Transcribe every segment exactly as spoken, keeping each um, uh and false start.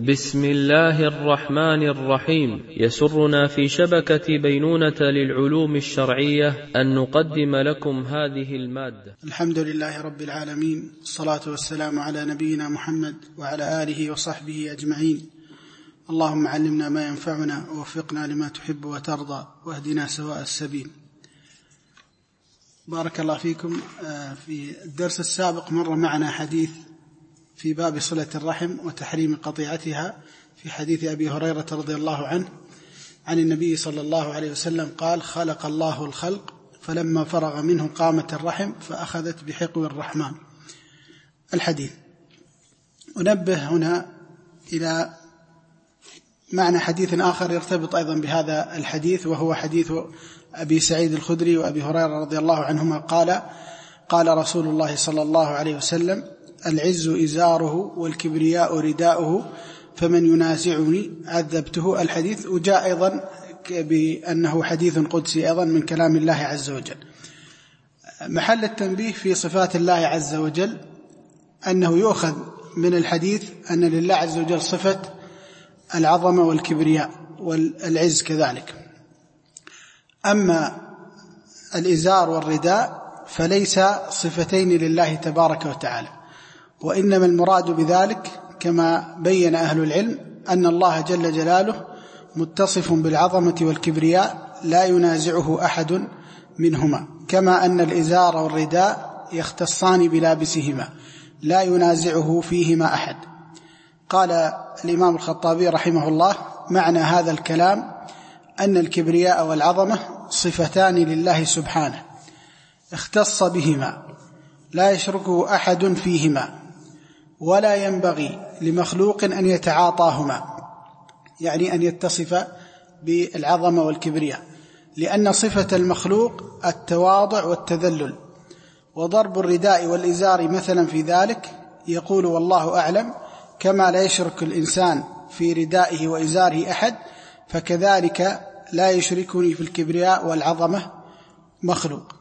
بسم الله الرحمن الرحيم. يسرنا في شبكة بينونة للعلوم الشرعية أن نقدم لكم هذه المادة. الحمد لله رب العالمين، الصلاة والسلام على نبينا محمد وعلى آله وصحبه أجمعين. اللهم علمنا ما ينفعنا ووفقنا لما تحب وترضى واهدنا سواء السبيل. بارك الله فيكم. في الدرس السابق مر معنا حديث في باب صلة الرحم وتحريم قطيعتها، في حديث أبي هريرة رضي الله عنه عن النبي صلى الله عليه وسلم قال: خلق الله الخلق فلما فرغ منه قامت الرحم فأخذت بحقو الرحمن. الحديث. أنبه هنا إلى معنى حديث آخر يرتبط أيضا بهذا الحديث، وهو حديث أبي سعيد الخدري وأبي هريرة رضي الله عنهما قال: قال رسول الله صلى الله عليه وسلم: العز إزاره والكبرياء رداؤه فمن ينازعني عذبته. الحديث. وجاء أيضا بأنه حديث قدسي أيضا من كلام الله عز وجل. محل التنبيه في صفات الله عز وجل أنه يؤخذ من الحديث أن لله عز وجل صفة العظمة والكبرياء والعز كذلك. أما الإزار والرداء فليس صفتين لله تبارك وتعالى، وإنما المراد بذلك كما بين أهل العلم أن الله جل جلاله متصف بالعظمة والكبرياء لا ينازعه أحد منهما، كما أن الإزار والرداء يختصان بلابسهما لا ينازعه فيهما أحد. قال الإمام الخطابي رحمه الله: معنى هذا الكلام أن الكبرياء والعظمة صفتان لله سبحانه اختص بهما لا يشركه أحد فيهما، ولا ينبغي لمخلوق أن يتعاطاهما، يعني أن يتصف بالعظمة والكبرياء، لأن صفة المخلوق التواضع والتذلل، وضرب الرداء والإزار مثلا في ذلك يقول والله أعلم: كما لا يشرك الإنسان في ردائه وإزاره أحد، فكذلك لا يشركني في الكبرياء والعظمة مخلوق.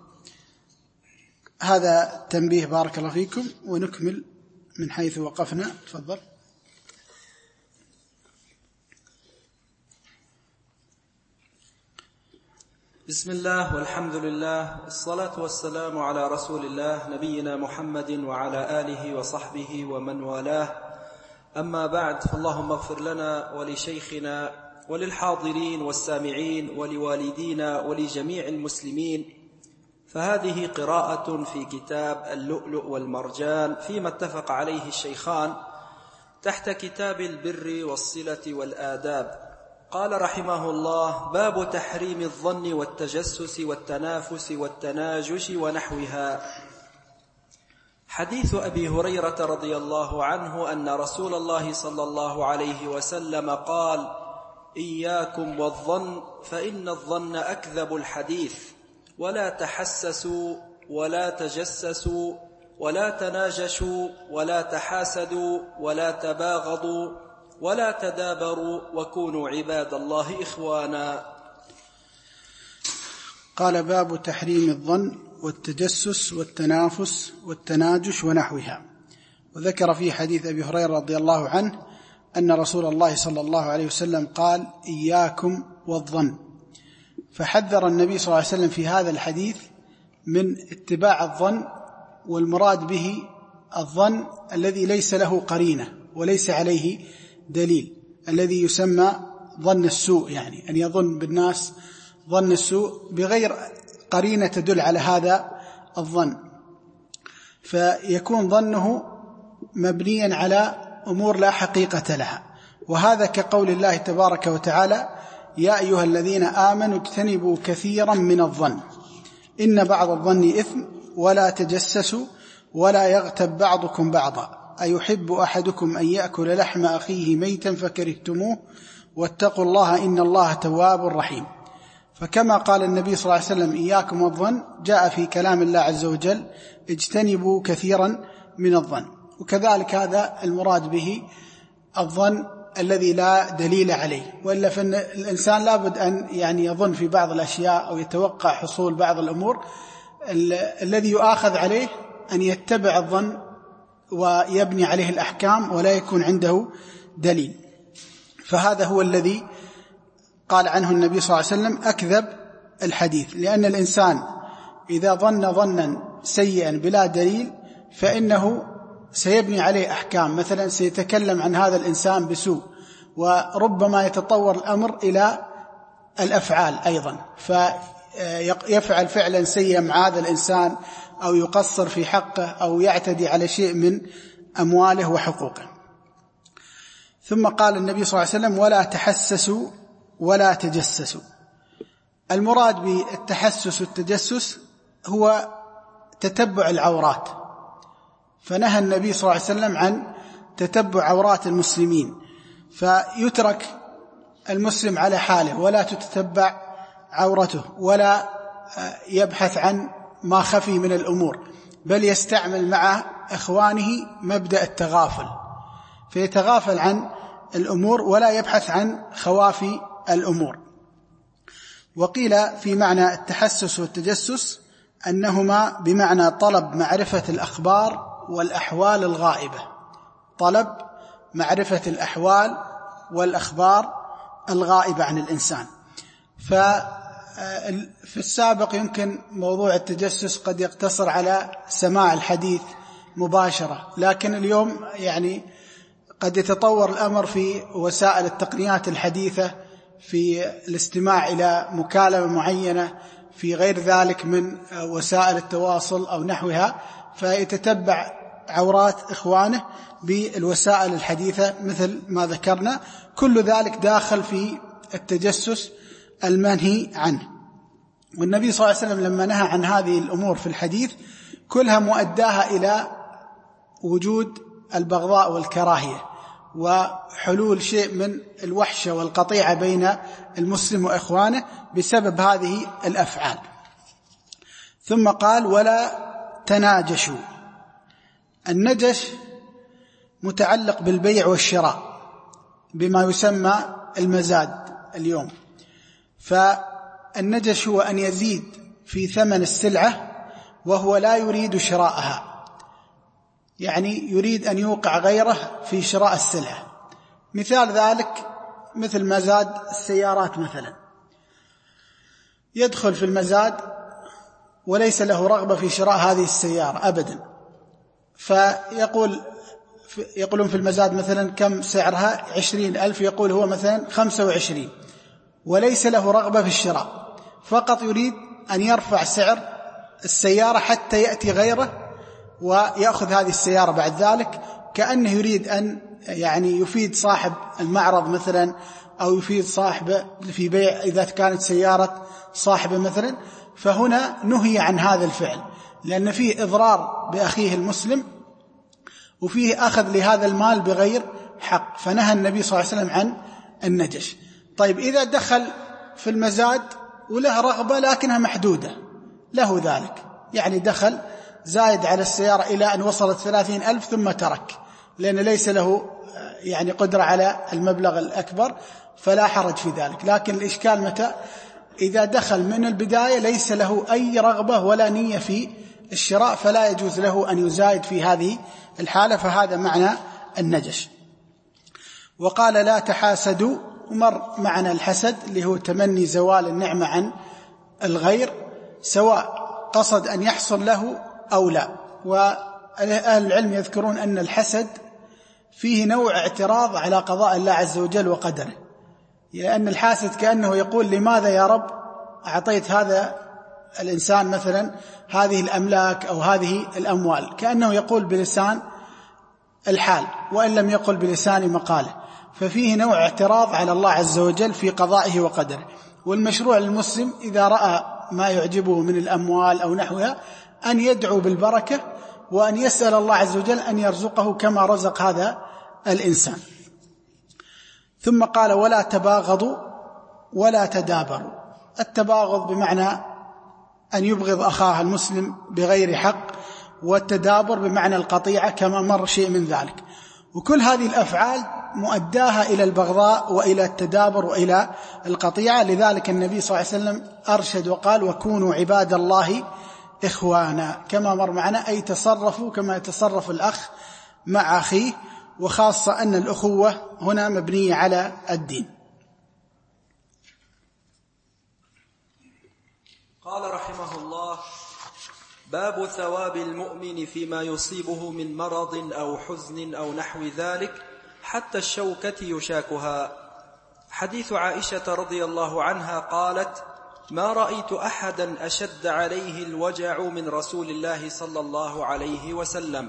هذا تنبيه بارك الله فيكم، ونكمل من حيث وقفنا. تفضل. بسم الله والحمد لله والصلاة والسلام على رسول الله نبينا محمد وعلى آله وصحبه ومن والاه. أما بعد، فاللهم اغفر لنا ولشيخنا وللحاضرين والسامعين ولوالدينا ولجميع المسلمين. فهذه قراءة في كتاب اللؤلؤ والمرجان فيما اتفق عليه الشيخان تحت كتاب البر والصلة والآداب. قال رحمه الله: باب تحريم الظن والتجسس والتنافس والتناجش ونحوها. حديث أبي هريرة رضي الله عنه أن رسول الله صلى الله عليه وسلم قال: إياكم والظن فإن الظن أكذب الحديث، ولا تحسسوا ولا تجسسوا ولا تناجشوا ولا تحاسدوا ولا تباغضوا ولا تدابروا وكونوا عباد الله إخوانا. قال: باب تحريم الظن والتجسس والتنافس والتناجش ونحوها. وذكر في حديث أبي هريرة رضي الله عنه أن رسول الله صلى الله عليه وسلم قال: إياكم والظن. فحذر النبي صلى الله عليه وسلم في هذا الحديث من اتباع الظن، والمراد به الظن الذي ليس له قرينة وليس عليه دليل، الذي يسمى ظن السوء، يعني أن يظن بالناس ظن السوء بغير قرينة تدل على هذا الظن، فيكون ظنه مبنيا على أمور لا حقيقة لها. وهذا كقول الله تبارك وتعالى: يا أيها الذين آمنوا اجتنبوا كثيرا من الظن إن بعض الظن إثم ولا تجسسوا ولا يغتب بعضكم بعضا أيحب أحدكم أن يأكل لحم أخيه ميتا فكرهتموه واتقوا الله إن الله تواب رحيم. فكما قال النبي صلى الله عليه وسلم: إياكم والظن، جاء في كلام الله عز وجل: اجتنبوا كثيرا من الظن. وكذلك هذا المراد به الظن الذي لا دليل عليه، وإلا فإن الإنسان لابد أن يعني يظن في بعض الأشياء أو يتوقع حصول بعض الأمور. الذي يؤاخذ عليه أن يتبع الظن ويبني عليه الأحكام ولا يكون عنده دليل. فهذا هو الذي قال عنه النبي صلى الله عليه وسلم أكذب الحديث، لأن الإنسان إذا ظن ظنا سيئا بلا دليل فإنه سيبني عليه أحكام، مثلا سيتكلم عن هذا الإنسان بسوء، وربما يتطور الأمر إلى الأفعال أيضا، فيفعل فعلا سيئا مع هذا الإنسان أو يقصر في حقه أو يعتدي على شيء من أمواله وحقوقه. ثم قال النبي صلى الله عليه وسلم ولا تحسسوا ولا تجسسوا. المراد بالتحسس والتجسس هو تتبع العورات، فنهى النبي صلى الله عليه وسلم عن تتبع عورات المسلمين، فيترك المسلم على حاله ولا تتتبع عورته ولا يبحث عن ما خفي من الأمور، بل يستعمل مع إخوانه مبدأ التغافل، فيتغافل عن الأمور ولا يبحث عن خوافي الأمور. وقيل في معنى التحسس والتجسس أنهما بمعنى طلب معرفة الأخبار والأحوال الغائبة، طلب معرفة الأحوال والأخبار الغائبة عن الإنسان. ففي السابق يمكن موضوع التجسس قد يقتصر على سماع الحديث مباشرة، لكن اليوم يعني قد يتطور الأمر في وسائل التقنيات الحديثة، في الاستماع إلى مكالمة معينة، في غير ذلك من وسائل التواصل أو نحوها، فيتتبع عورات إخوانه بالوسائل الحديثة مثل ما ذكرنا. كل ذلك داخل في التجسس المنهي عنه. والنبي صلى الله عليه وسلم لما نهى عن هذه الأمور في الحديث كلها مؤداها إلى وجود البغضاء والكراهية وحلول شيء من الوحشة والقطيعة بين المسلم وإخوانه بسبب هذه الأفعال. ثم قال ولا تناجشوا. النجش متعلق بالبيع والشراء بما يسمى المزاد اليوم، فالنجش هو أن يزيد في ثمن السلعة وهو لا يريد شراءها، يعني يريد أن يوقع غيره في شراء السلعة. مثال ذلك مثل مزاد السيارات مثلا، يدخل في المزاد وليس له رغبة في شراء هذه السيارة أبدا، فيقول يقولون في المزاد مثلا كم سعرها عشرين ألف، يقول هو مثلا خمسة وعشرين، وليس له رغبة في الشراء، فقط يريد أن يرفع سعر السيارة حتى يأتي غيره ويأخذ هذه السيارة بعد ذلك، كأنه يريد أن يعني يفيد صاحب المعرض مثلا، أو يفيد صاحبه في بيع إذا كانت سيارة صاحبه مثلا. فهنا نهي عن هذا الفعل، لأن فيه إضرار بأخيه المسلم وفيه أخذ لهذا المال بغير حق، فنهى النبي صلى الله عليه وسلم عن النجش. طيب إذا دخل في المزاد وله رغبة لكنها محدودة له ذلك، يعني دخل زايد على السيارة إلى أن وصلت ثلاثين ألف ثم ترك لأن ليس له يعني قدرة على المبلغ الأكبر، فلا حرج في ذلك. لكن الإشكال متى؟ إذا دخل من البداية ليس له أي رغبة ولا نية في الشراء، فلا يجوز له أن يزايد في هذه الحالة، فهذا معنى النجش. وقال لا تحاسدوا، ومر معنى الحسد اللي هو تمني زوال النعمة عن الغير سواء قصد أن يحصل له أو لا. وأهل العلم يذكرون أن الحسد فيه نوع اعتراض على قضاء الله عز وجل وقدره، لأن الحاسد كأنه يقول لماذا يا رب أعطيت هذا الإنسان مثلا هذه الأملاك أو هذه الأموال، كأنه يقول بلسان الحال وإن لم يقل بلسان مقاله، ففيه نوع اعتراض على الله عز وجل في قضائه وقدره. والمشروع للمسلم إذا رأى ما يعجبه من الأموال أو نحوها أن يدعو بالبركة وأن يسأل الله عز وجل أن يرزقه كما رزق هذا الإنسان. ثم قال ولا تباغضوا ولا تدابروا. التباغض بمعنى أن يبغض أخاه المسلم بغير حق، والتدابر بمعنى القطيعة كما مر شيء من ذلك. وكل هذه الأفعال مؤداها إلى البغضاء وإلى التدابر وإلى القطيعة. لذلك النبي صلى الله عليه وسلم أرشد وقال وكونوا عباد الله إخوانا، كما مر معنا، أي تصرفوا كما يتصرف الأخ مع أخيه. وخاصة أن الأخوة هنا مبنية على الدين. قال رحمه الله: باب ثواب المؤمن فيما يصيبه من مرض أو حزن أو نحو ذلك حتى الشوكة يشاكها. حديث عائشة رضي الله عنها قالت: ما رأيت أحدا أشد عليه الوجع من رسول الله صلى الله عليه وسلم.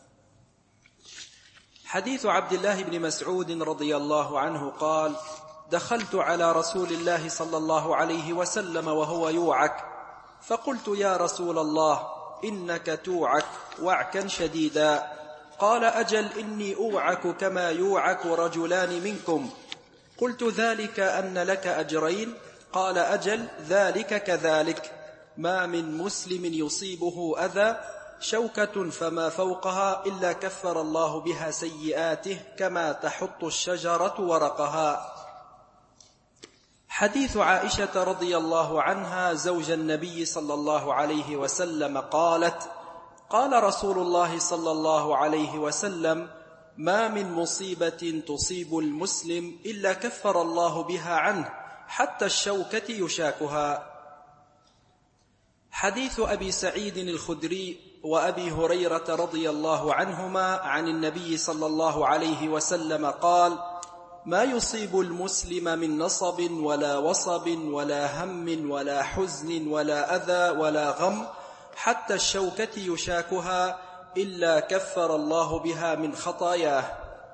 حديث عبد الله بن مسعود رضي الله عنه قال: دخلت على رسول الله صلى الله عليه وسلم وهو يوعك، فقلت: يا رسول الله، إنك توعك وعكا شديدا. قال: أجل، إني أوعك كما يوعك رجلان منكم. قلت: ذلك أن لك أجرين؟ قال: أجل، ذلك كذلك. ما من مسلم يصيبه أذى شوكة فما فوقها إلا كفر الله بها سيئاته كما تحط الشجرة ورقها. حديث عائشة رضي الله عنها زوج النبي صلى الله عليه وسلم قالت: قال رسول الله صلى الله عليه وسلم: ما من مصيبة تصيب المسلم إلا كفر الله بها عنه حتى الشوكة يشاكها. حديث أبي سعيد الخدري وأبي هريرة رضي الله عنهما عن النبي صلى الله عليه وسلم قال: ما يصيب المسلم من نصب ولا وصب ولا هم ولا حزن ولا أذى ولا غم حتى الشوكة يشاكها إلا كفر الله بها من خطاياه.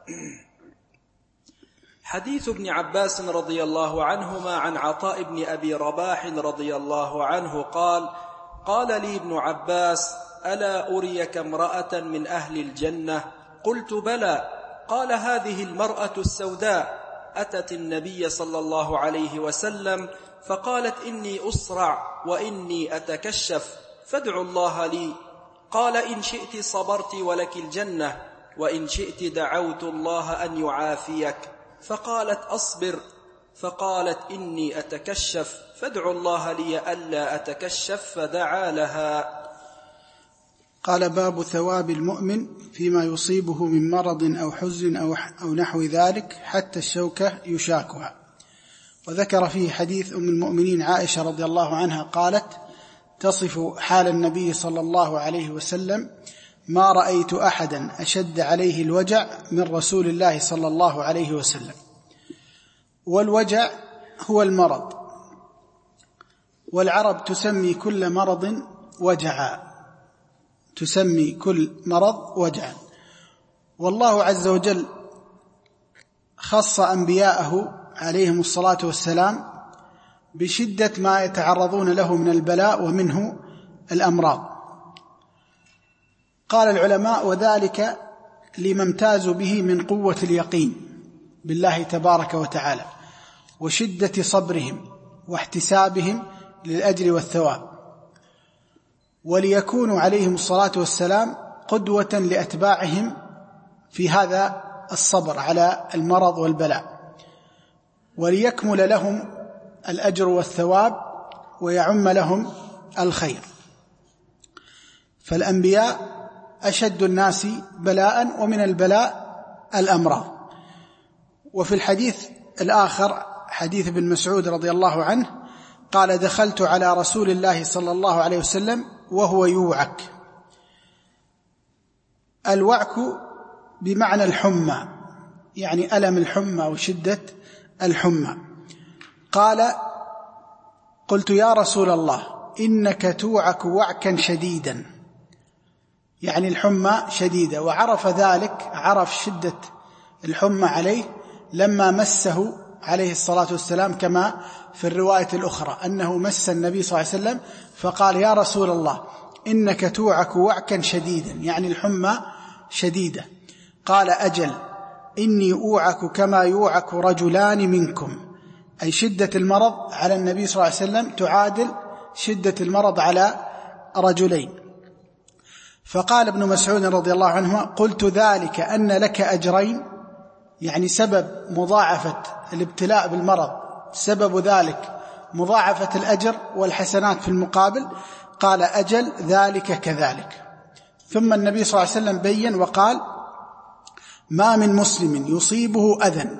حديث ابن عباس رضي الله عنهما عن عطاء بن أبي رباح رضي الله عنه قال: قال لي ابن عباس: ألا أريك امرأة من أهل الجنة؟ قلت: بلى. قال: هذه المرأة السوداء أتت النبي صلى الله عليه وسلم فقالت: إني أسرع وإني أتكشف فادعوا الله لي. قال: إن شئت صبرت ولك الجنة، وإن شئت دعوت الله أن يعافيك. فقالت: أصبر. فقالت: إني أتكشف فادعوا الله لي ألا أتكشف، فدعا لها. قال: باب ثواب المؤمن فيما يصيبه من مرض أو حزن أو نحو ذلك حتى الشوكة يشاكها. وذكر فيه حديث أم المؤمنين عائشة رضي الله عنها قالت: تصف حال النبي صلى الله عليه وسلم: ما رأيت أحدا أشد عليه الوجع من رسول الله صلى الله عليه وسلم. والوجع هو المرض، والعرب تسمي كل مرض وجعا، تسمي كل مرض وجعا. والله عز وجل خص أنبياءه عليهم الصلاة والسلام بشدة ما يتعرضون له من البلاء ومنه الأمراض. قال العلماء: وذلك لما امتازوا به من قوة اليقين بالله تبارك وتعالى وشدة صبرهم واحتسابهم للأجر والثواب، وليكونوا عليهم الصلاة والسلام قدوة لأتباعهم في هذا الصبر على المرض والبلاء، وليكمل لهم الأجر والثواب ويعم لهم الخير. فالأنبياء أشد الناس بلاء، ومن البلاء الأمراض. وفي الحديث الآخر حديث ابن مسعود رضي الله عنه قال: دخلت على رسول الله صلى الله عليه وسلم وهو يوعك. الوعك بمعنى الحمى، يعني ألم الحمى وشدة الحمى. قال: قلت: يا رسول الله، إنك توعك وعكا شديدا، يعني الحمى شديدة. وعرف ذلك، عرف شدة الحمى عليه لما مسه عليه الصلاة والسلام، كما في الرواية الأخرى أنه مس النبي صلى الله عليه وسلم فقال: يا رسول الله، إنك توعك وعكا شديدا، يعني الحمى شديدة. قال: أجل، إني أوعك كما يوعك رجلان منكم، أي شدة المرض على النبي صلى الله عليه وسلم تعادل شدة المرض على رجلين. فقال ابن مسعود رضي الله عنه: قلت: ذلك أن لك أجرين، يعني سبب مضاعفة الابتلاء بالمرض سبب ذلك مضاعفة الأجر والحسنات في المقابل. قال: أجل، ذلك كذلك. ثم النبي صلى الله عليه وسلم بين وقال: ما من مسلم يصيبه أذى،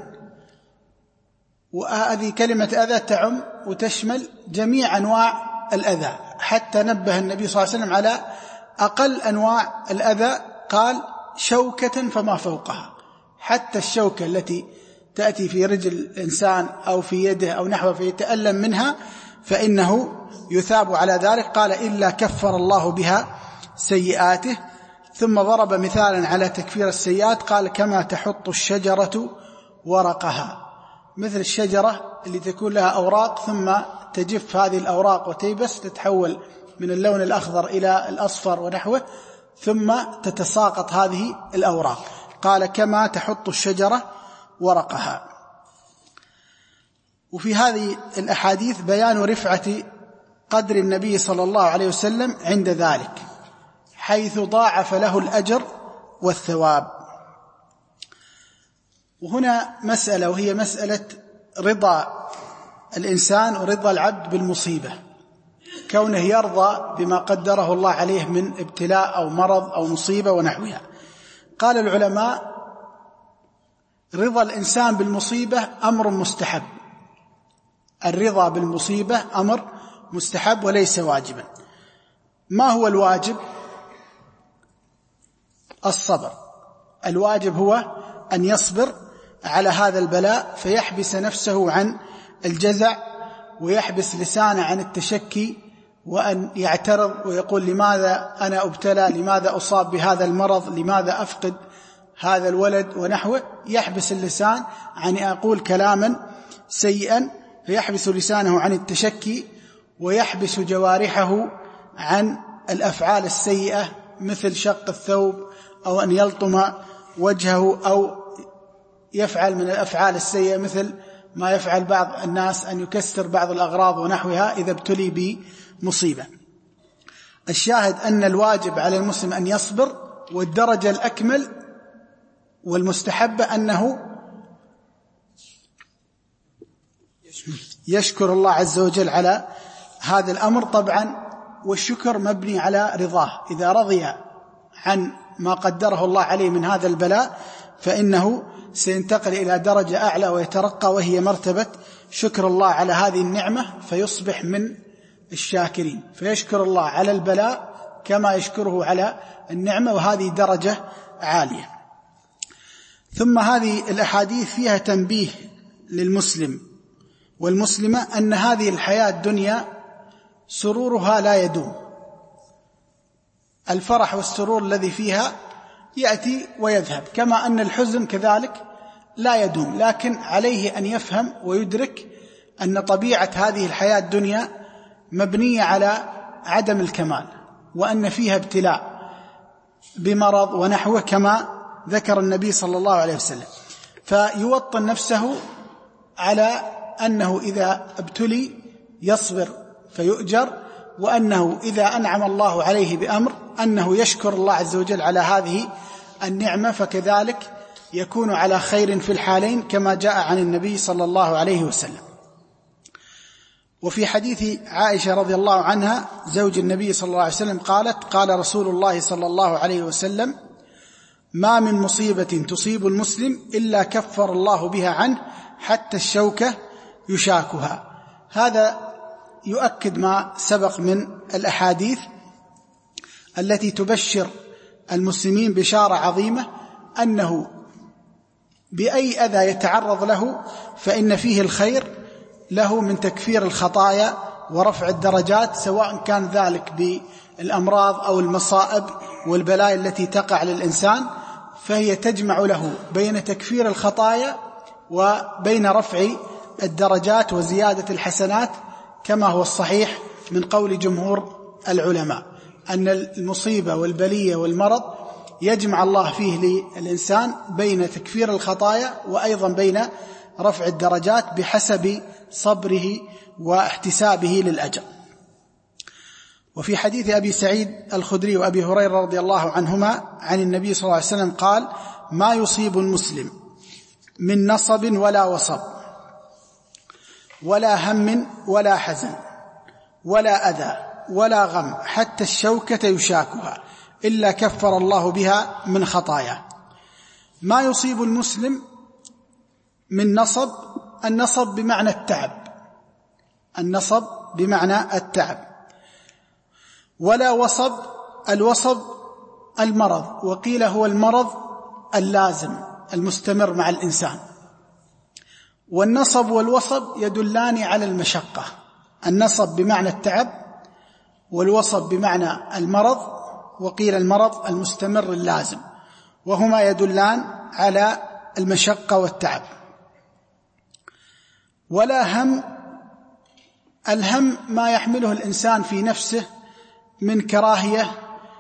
وهذه كلمة أذى تعم وتشمل جميع أنواع الأذى، حتى نبه النبي صلى الله عليه وسلم على أقل أنواع الأذى، قال شوكة فما فوقها، حتى الشوكة التي تأتي في رجل الإنسان أو في يده أو نحوه فيتألم منها فإنه يثاب على ذلك. قال إلا كفر الله بها سيئاته. ثم ضرب مثالا على تكفير السيئات، قال كما تحط الشجرة ورقها، مثل الشجرة اللي تكون لها أوراق ثم تجف هذه الأوراق وتيبس تتحول من اللون الأخضر إلى الأصفر ونحوه، ثم تتساقط هذه الأوراق. قال كما تحط الشجرة ورقها. وفي هذه الأحاديث بيان رفعة قدر النبي صلى الله عليه وسلم عند ذلك، حيث ضاعف له الأجر والثواب. وهنا مسألة، وهي مسألة رضا الإنسان ورضا العبد بالمصيبة، كونه يرضى بما قدره الله عليه من ابتلاء أو مرض أو مصيبة ونحوها. قال العلماء رضا الإنسان بالمصيبة أمر مستحب، الرضا بالمصيبة أمر مستحب وليس واجبا. ما هو الواجب؟ الصبر. الواجب هو أن يصبر على هذا البلاء، فيحبس نفسه عن الجزع، ويحبس لسانه عن التشكي، وأن يعترض ويقول لماذا أنا أبتلى، لماذا أصاب بهذا المرض، لماذا أفقد هذا الولد ونحوه. يحبس اللسان عن أن يقول كلاما سيئا، فيحبس لسانه عن التشكي، ويحبس جوارحه عن الأفعال السيئة مثل شق الثوب أو أن يلطم وجهه أو يفعل من الأفعال السيئة مثل ما يفعل بعض الناس أن يكسر بعض الأغراض ونحوها إذا ابتلي بمصيبة. الشاهد أن الواجب على المسلم أن يصبر، والدرجة الأكمل والمستحبة أنه يشكر الله عز وجل على هذا الأمر طبعا، والشكر مبني على رضاه. إذا رضي عن ما قدره الله عليه من هذا البلاء فإنه سينتقل إلى درجة أعلى ويترقى، وهي مرتبة شكر الله على هذه النعمة، فيصبح من الشاكرين، فيشكر الله على البلاء كما يشكره على النعمة، وهذه درجة عالية. ثم هذه الأحاديث فيها تنبيه للمسلم والمسلمة أن هذه الحياة الدنيا سرورها لا يدوم، الفرح والسرور الذي فيها يأتي ويذهب، كما أن الحزن كذلك لا يدوم، لكن عليه أن يفهم ويدرك أن طبيعة هذه الحياة الدنيا مبنية على عدم الكمال، وأن فيها ابتلاء بمرض ونحوه كما ذكر النبي صلى الله عليه وسلم. فيوطن نفسه على أنه إذا ابتلي يصبر فيؤجر، وأنه إذا أنعم الله عليه بأمر أنه يشكر الله عز وجل على هذه النعمة، فكذلك يكون على خير في الحالين كما جاء عن النبي صلى الله عليه وسلم. وفي حديث عائشة رضي الله عنها زوج النبي صلى الله عليه وسلم قالت: قال رسول الله صلى الله عليه وسلم: ما من مصيبة تصيب المسلم إلا كفر الله بها عنه حتى الشوكة يشاكها. هذا يؤكد ما سبق من الأحاديث التي تبشر المسلمين بشارة عظيمة أنه بأي أذى يتعرض له فإن فيه الخير له من تكفير الخطايا ورفع الدرجات، سواء كان ذلك بالأمراض أو المصائب والبلايا التي تقع للإنسان، فهي تجمع له بين تكفير الخطايا وبين رفع الدرجات وزيادة الحسنات، كما هو الصحيح من قول جمهور العلماء أن المصيبة والبلية والمرض يجمع الله فيه للإنسان بين تكفير الخطايا وأيضا بين رفع الدرجات بحسب صبره واحتسابه للأجر. وفي حديث أبي سعيد الخدري وأبي هريرة رضي الله عنهما عن النبي صلى الله عليه وسلم قال: ما يصيب المسلم من نصب ولا وصب ولا هم ولا حزن ولا أذى ولا غم حتى الشوكة يشاكها إلا كفر الله بها من خطاياه. ما يصيب المسلم من نصب. النصب بمعنى التعب، النصب بمعنى التعب. ولا وصب، الوصب المرض، وقيل هو المرض اللازم المستمر مع الإنسان. والنصب والوصب يدلان على المشقة، النصب بمعنى التعب والوصب بمعنى المرض، وقيل المرض المستمر اللازم، وهما يدلان على المشقة والتعب. ولا هم، الهم ما يحمله الإنسان في نفسه من كراهية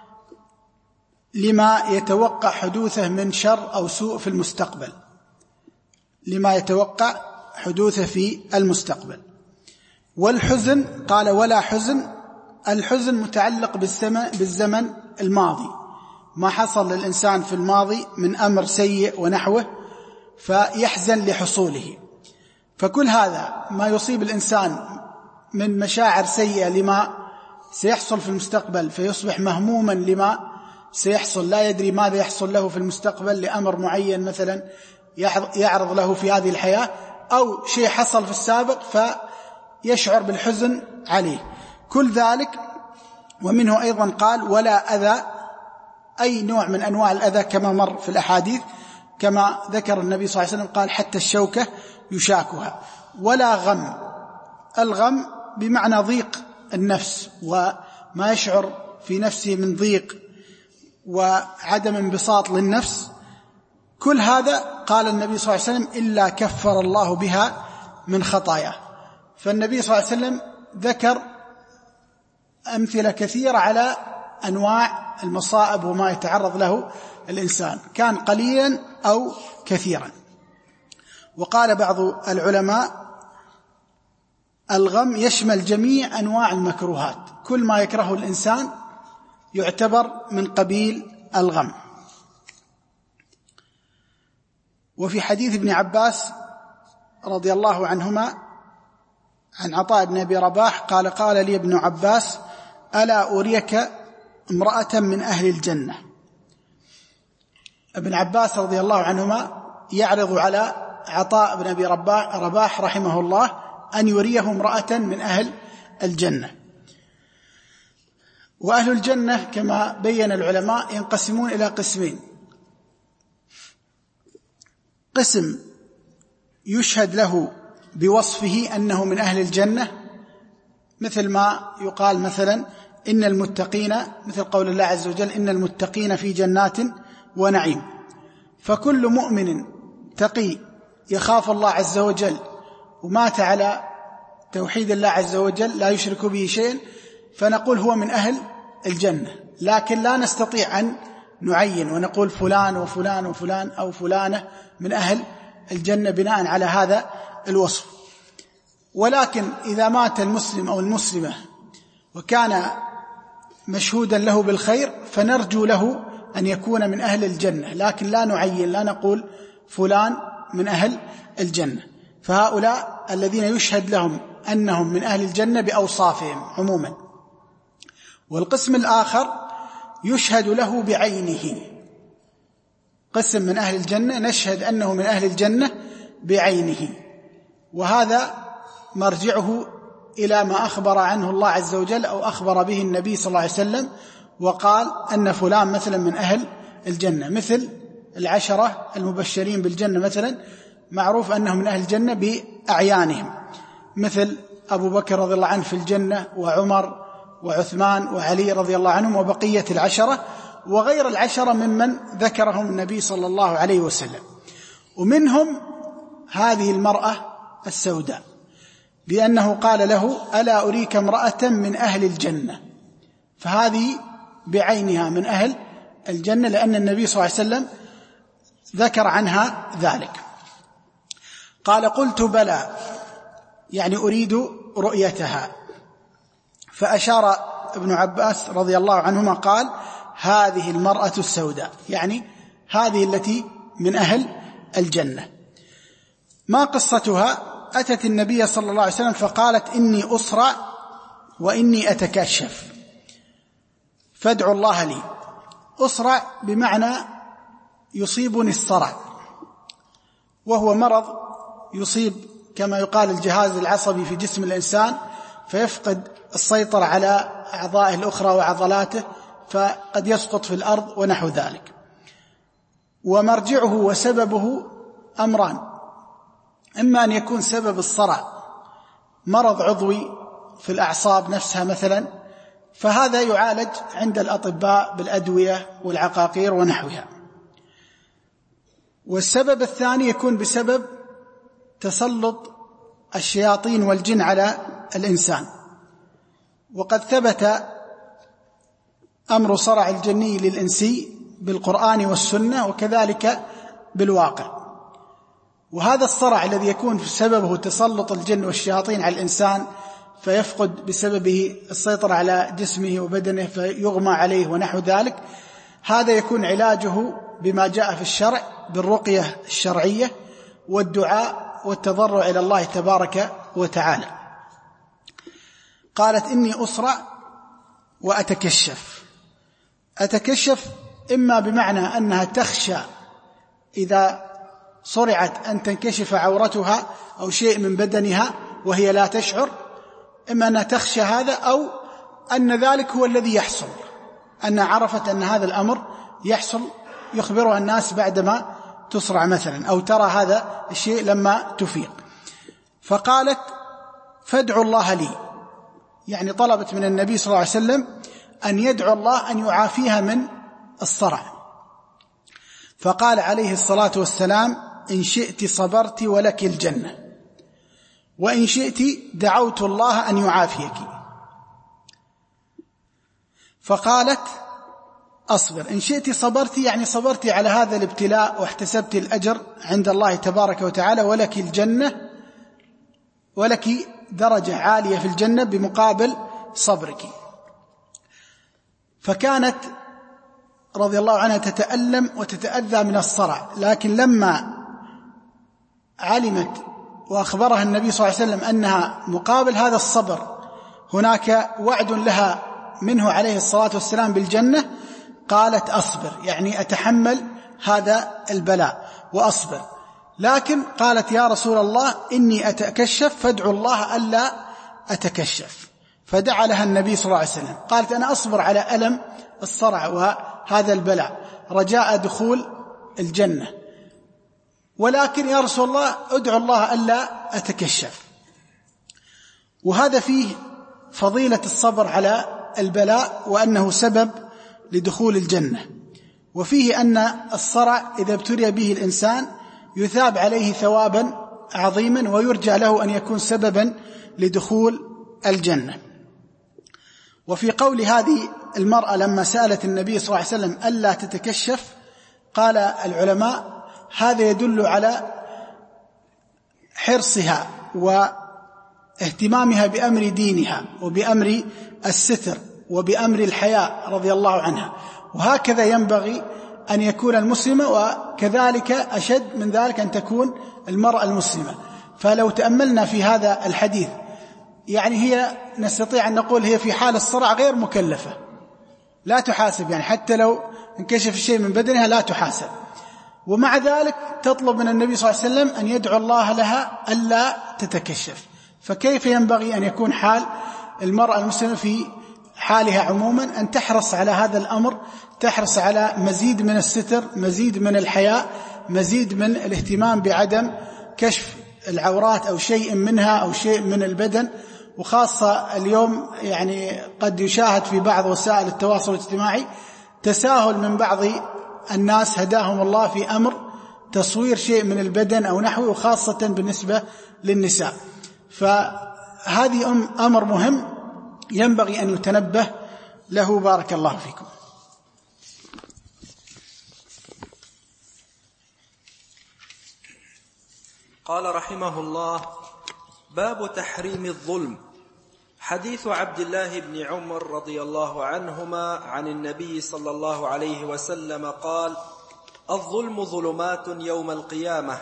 لما يتوقع حدوثه من شر أو سوء في المستقبل، لما يتوقع حدوثه في المستقبل. والحزن قال ولا حزن، الحزن متعلق بالزمن الماضي، ما حصل للإنسان في الماضي من أمر سيء ونحوه فيحزن لحصوله. فكل هذا ما يصيب الإنسان من مشاعر سيئة لما سيحصل في المستقبل فيصبح مهموما لما سيحصل، لا يدري ماذا يحصل له في المستقبل لأمر معين مثلا يعرض له في هذه الحياة، أو شيء حصل في السابق فيشعر بالحزن عليه. كل ذلك. ومنه أيضا قال ولا أذى، أي نوع من أنواع الأذى كما مر في الأحاديث، كما ذكر النبي صلى الله عليه وسلم قال حتى الشوكة يشاكها. ولا غم، الغم بمعنى ضيق النفس وما يشعر في نفسه من ضيق وعدم انبساط للنفس. كل هذا قال النبي صلى الله عليه وسلم إلا كفر الله بها من خطاياه. فالنبي صلى الله عليه وسلم ذكر أمثلة كثيرة على أنواع المصائب وما يتعرض له الإنسان، كان قليلا أو كثيرا. وقال بعض العلماء الغم يشمل جميع أنواع المكروهات، كل ما يكرهه الإنسان يعتبر من قبيل الغم. وفي حديث ابن عباس رضي الله عنهما عن عطاء بن أبي رباح قال قال لي ابن عباس ألا أريك امرأة من أهل الجنة. ابن عباس رضي الله عنهما يعرض على عطاء بن أبي رباح رحمه الله أن يريه امرأة من أهل الجنة. وأهل الجنة كما بين العلماء ينقسمون إلى قسمين: قسم يشهد له بوصفه أنه من أهل الجنة، مثل ما يقال مثلا إن المتقين، مثل قول الله عز وجل إن المتقين في جنات ونعيم. فكل مؤمن تقي يخاف الله عز وجل ومات على توحيد الله عز وجل لا يشرك به شيئا فنقول هو من أهل الجنة، لكن لا نستطيع أن نعين ونقول فلان وفلان وفلان أو فلانة من أهل الجنة بناء على هذا الوصف. ولكن إذا مات المسلم أو المسلمة وكان مشهودا له بالخير فنرجو له أن يكون من أهل الجنة، لكن لا نعين، لا نقول فلان من أهل الجنة. فهؤلاء الذين يشهد لهم أنهم من أهل الجنة بأوصافهم عموما. والقسم الآخر يشهد له بعينه، قسم من أهل الجنة نشهد أنه من أهل الجنة بعينه، وهذا مرجعه إلى ما أخبر عنه الله عز وجل أو أخبر به النبي صلى الله عليه وسلم وقال أن فلان مثلا من أهل الجنة، مثل العشرة المبشرين بالجنة مثلا معروف أنهم من أهل الجنة بأعيانهم، مثل أبو بكر رضي الله عنه في الجنة، وعمر وعثمان وعلي رضي الله عنهم وبقية العشرة وغير العشرة ممن ذكرهم النبي صلى الله عليه وسلم. ومنهم هذه المرأة السوداء، لأنه قال له ألا أريك امرأة من أهل الجنة، فهذه بعينها من أهل الجنة لأن النبي صلى الله عليه وسلم ذكر عنها ذلك. قال قلت بلى، يعني أريد رؤيتها. فأشار ابن عباس رضي الله عنهما قال هذه المرأة السوداء، يعني هذه التي من أهل الجنة. ما قصتها؟ أتت النبي صلى الله عليه وسلم فقالت إني أصرع وإني أتكشف فادعوا الله لي. أصرع بمعنى يصيبني الصرع، وهو مرض يصيب كما يقال الجهاز العصبي في جسم الإنسان، فيفقد السيطرة على أعضائه الأخرى وعضلاته، فقد يسقط في الأرض ونحو ذلك. ومرجعه وسببه أمران: إما أن يكون سبب الصرع مرض عضوي في الأعصاب نفسها مثلا، فهذا يعالج عند الأطباء بالأدوية والعقاقير ونحوها. والسبب الثاني يكون بسبب تسلط الشياطين والجن على الإنسان، وقد ثبت أمر صرع الجني للإنسي بالقرآن والسنة وكذلك بالواقع. وهذا الصرع الذي يكون سببه تسلط الجن والشياطين على الإنسان فيفقد بسببه السيطرة على جسمه وبدنه فيغمى عليه ونحو ذلك، هذا يكون علاجه بما جاء في الشرع بالرقية الشرعية والدعاء والتضرع إلى الله تبارك وتعالى. قالت: إني أصرع وأتكشف. أتكشف إما بمعنى أنها تخشى إذا صرعت أن تنكشف عورتها أو شيء من بدنها وهي لا تشعر، إما أنها تخشى هذا، أو أن ذلك هو الذي يحصل، أنها عرفت أن هذا الأمر يحصل يخبرها الناس بعدما تصرع مثلا، أو ترى هذا الشيء لما تفيق. فقالت: فادعوا الله لي، يعني طلبت من النبي صلى الله عليه وسلم أن يدعو الله أن يعافيها من الصرع. فقال عليه الصلاة والسلام: إن شئت صبرت ولك الجنة، وإن شئت دعوت الله أن يعافيك. فقالت: أصبر. إن شئت صبرت يعني صبرت على هذا الابتلاء واحتسبت الأجر عند الله تبارك وتعالى، ولك الجنة، ولك درجة عالية في الجنة بمقابل صبرك. فكانت رضي الله عنها تتألم وتتأذى من الصرع، لكن لما علمت وأخبرها النبي صلى الله عليه وسلم أنها مقابل هذا الصبر هناك وعد لها منه عليه الصلاة والسلام بالجنة، قالت: أصبر، يعني أتحمل هذا البلاء وأصبر. لكن قالت: يا رسول الله إني أتكشف فادعو الله ألا أتكشف. فدعا لها النبي صلى الله عليه وسلم. قالت: أنا أصبر على ألم الصرع وهذا البلاء رجاء دخول الجنة، ولكن يا رسول الله ادعو الله ألا أتكشف. وهذا فيه فضيلة الصبر على البلاء وأنه سبب لدخول الجنة، وفيه أن الصرع إذا ابتلي به الإنسان يثاب عليه ثوابا عظيما ويرجى له أن يكون سببا لدخول الجنة. وفي قول هذه المرأة لما سألت النبي صلى الله عليه وسلم ألا تتكشف، قال العلماء: هذا يدل على حرصها واهتمامها بأمر دينها وبأمر الستر وبأمر الحياء رضي الله عنها. وهكذا ينبغي أن يكون المسلمة، وكذلك أشد من ذلك أن تكون المرأة المسلمة. فلو تأملنا في هذا الحديث يعني هي نستطيع أن نقول هي في حال الصرع غير مكلفة، لا تحاسب، يعني حتى لو انكشف شيء من بدنها لا تحاسب، ومع ذلك تطلب من النبي صلى الله عليه وسلم أن يدعو الله لها ألا تتكشف. فكيف ينبغي أن يكون حال المرأة المسلمة في حالها عموما؟ أن تحرص على هذا الأمر، تحرص على مزيد من الستر، مزيد من الحياء، مزيد من الاهتمام بعدم كشف العورات أو شيء منها أو شيء من البدن. وخاصة اليوم يعني قد يشاهد في بعض وسائل التواصل الاجتماعي تساهل من بعض الناس هداهم الله في أمر تصوير شيء من البدن أو نحوه، وخاصة بالنسبة للنساء. فهذه أمر مهم ينبغي أن يتنبه له. بارك الله فيكم. قال رحمه الله: باب تحريم الظلم. حديث عبد الله بن عمر رضي الله عنهما عن النبي صلى الله عليه وسلم قال: الظلم ظلمات يوم القيامة.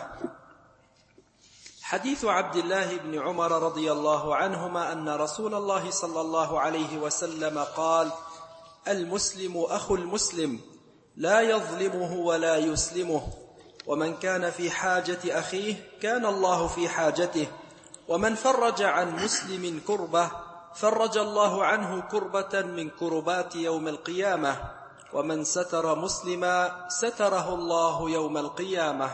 حديث عبد الله بن عمر رضي الله عنهما أن رسول الله صلى الله عليه وسلم قال: المسلم أخو المسلم لا يظلمه ولا يسلمه، ومن كان في حاجة أخيه كان الله في حاجته، ومن فرج عن مسلم كربة فرج الله عنه كربة من كربات يوم القيامة، ومن ستر مسلما ستره الله يوم القيامة.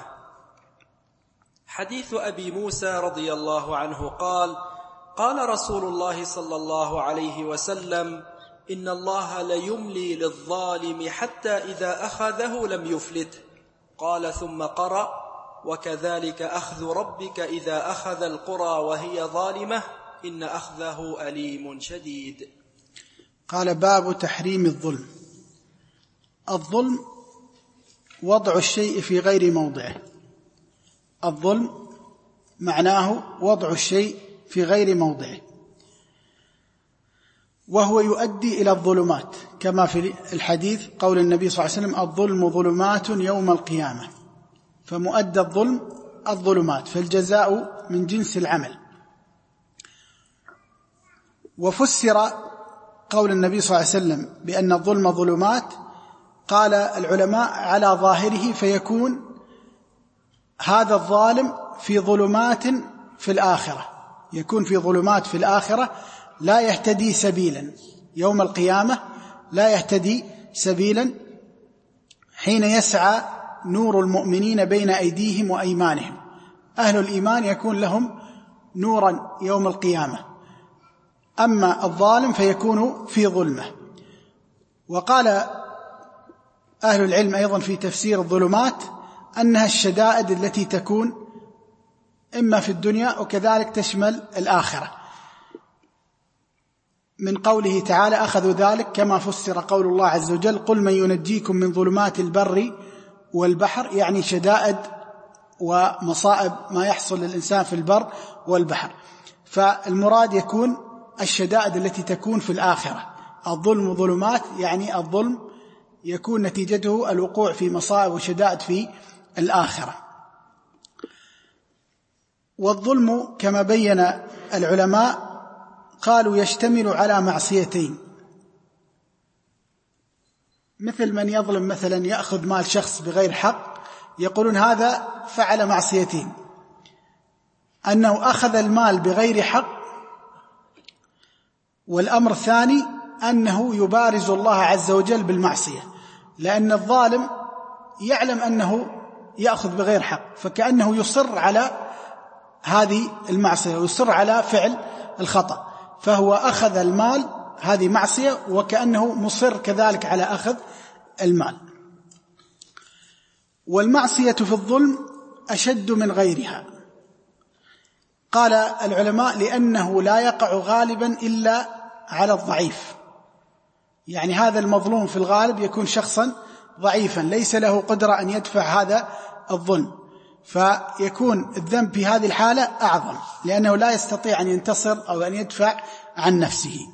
حديث أبي موسى رضي الله عنه قال: قال رسول الله صلى الله عليه وسلم: إن الله ليملي للظالم حتى إذا أخذه لم يفلته. قال ثم قرأ: وكذلك أخذ ربك إذا أخذ القرى وهي ظالمة إن أخذه أليم شديد. قال: باب تحريم الظلم. الظلم وضع الشيء في غير موضعه. الظلم معناه وضع الشيء في غير موضعه، وهو يؤدي إلى الظلمات، كما في الحديث قول النبي صلى الله عليه وسلم: الظلم ظلمات يوم القيامة. فمؤدى الظلم الظلمات، فالجزاء من جنس العمل. وفسر قول النبي صلى الله عليه وسلم بأن الظلم ظلمات، قال العلماء على ظاهره، فيكون هذا الظالم في ظلمات في الآخرة، يكون في ظلمات في الآخرة، لا يهتدي سبيلا يوم القيامة، لا يهتدي سبيلا حين يسعى نور المؤمنين بين أيديهم وأيمانهم. أهل الإيمان يكون لهم نورا يوم القيامة، أما الظالم فيكون في ظلمة. وقال أهل العلم أيضا في تفسير الظلمات أنها الشدائد التي تكون إما في الدنيا وكذلك تشمل الآخرة، من قوله تعالى: أخذوا ذلك، كما فسر قول الله عز وجل: قل من ينجيكم من ظلمات البر والبحر، يعني شدائد ومصائب ما يحصل للإنسان في البر والبحر. فالمراد يكون الشدائد التي تكون في الآخرة. الظلم ظلمات، يعني الظلم يكون نتيجته الوقوع في مصائب وشدائد في الآخرة. والظلم كما بين العلماء قالوا يشتمل على معصيتين، مثل من يظلم مثلا يأخذ مال شخص بغير حق، يقولون هذا فعل معصيتين: أنه أخذ المال بغير حق، والأمر الثاني أنه يبارز الله عز وجل بالمعصية، لأن الظالم يعلم أنه يأخذ بغير حق، فكأنه يصر على هذه المعصية ويصر على فعل الخطأ، فهو أخذ المال، هذه معصية، وكأنه مصر كذلك على أخذ المال. والمعصية في الظلم أشد من غيرها، قال العلماء: لأنه لا يقع غالبا إلا على الضعيف، يعني هذا المظلوم في الغالب يكون شخصا ضعيفا ليس له قدرة أن يدفع هذا الظلم، فيكون الذنب في هذه الحالة أعظم، لأنه لا يستطيع أن ينتصر أو أن يدفع عن نفسه.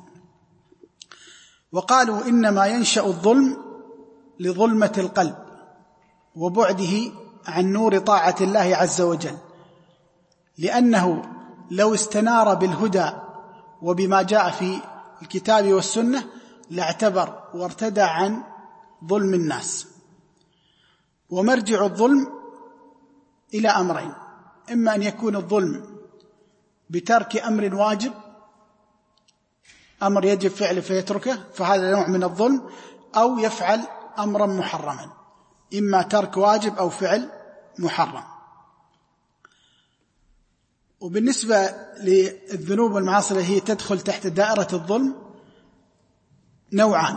وقالوا إنما ينشأ الظلم لظلمة القلب وبعده عن نور طاعة الله عز وجل، لأنه لو استنار بالهدى وبما جاء في الكتاب والسنة لاعتبر وارتدى عن ظلم الناس. ومرجع الظلم إلى أمرين: إما أن يكون الظلم بترك أمر واجب، أمر يجب فعله فيتركه، فهذا نوع من الظلم، أو يفعل أمرا محرما، إما ترك واجب أو فعل محرم. وبالنسبة للذنوب والمعاصي التي هي تدخل تحت دائرة الظلم نوعان: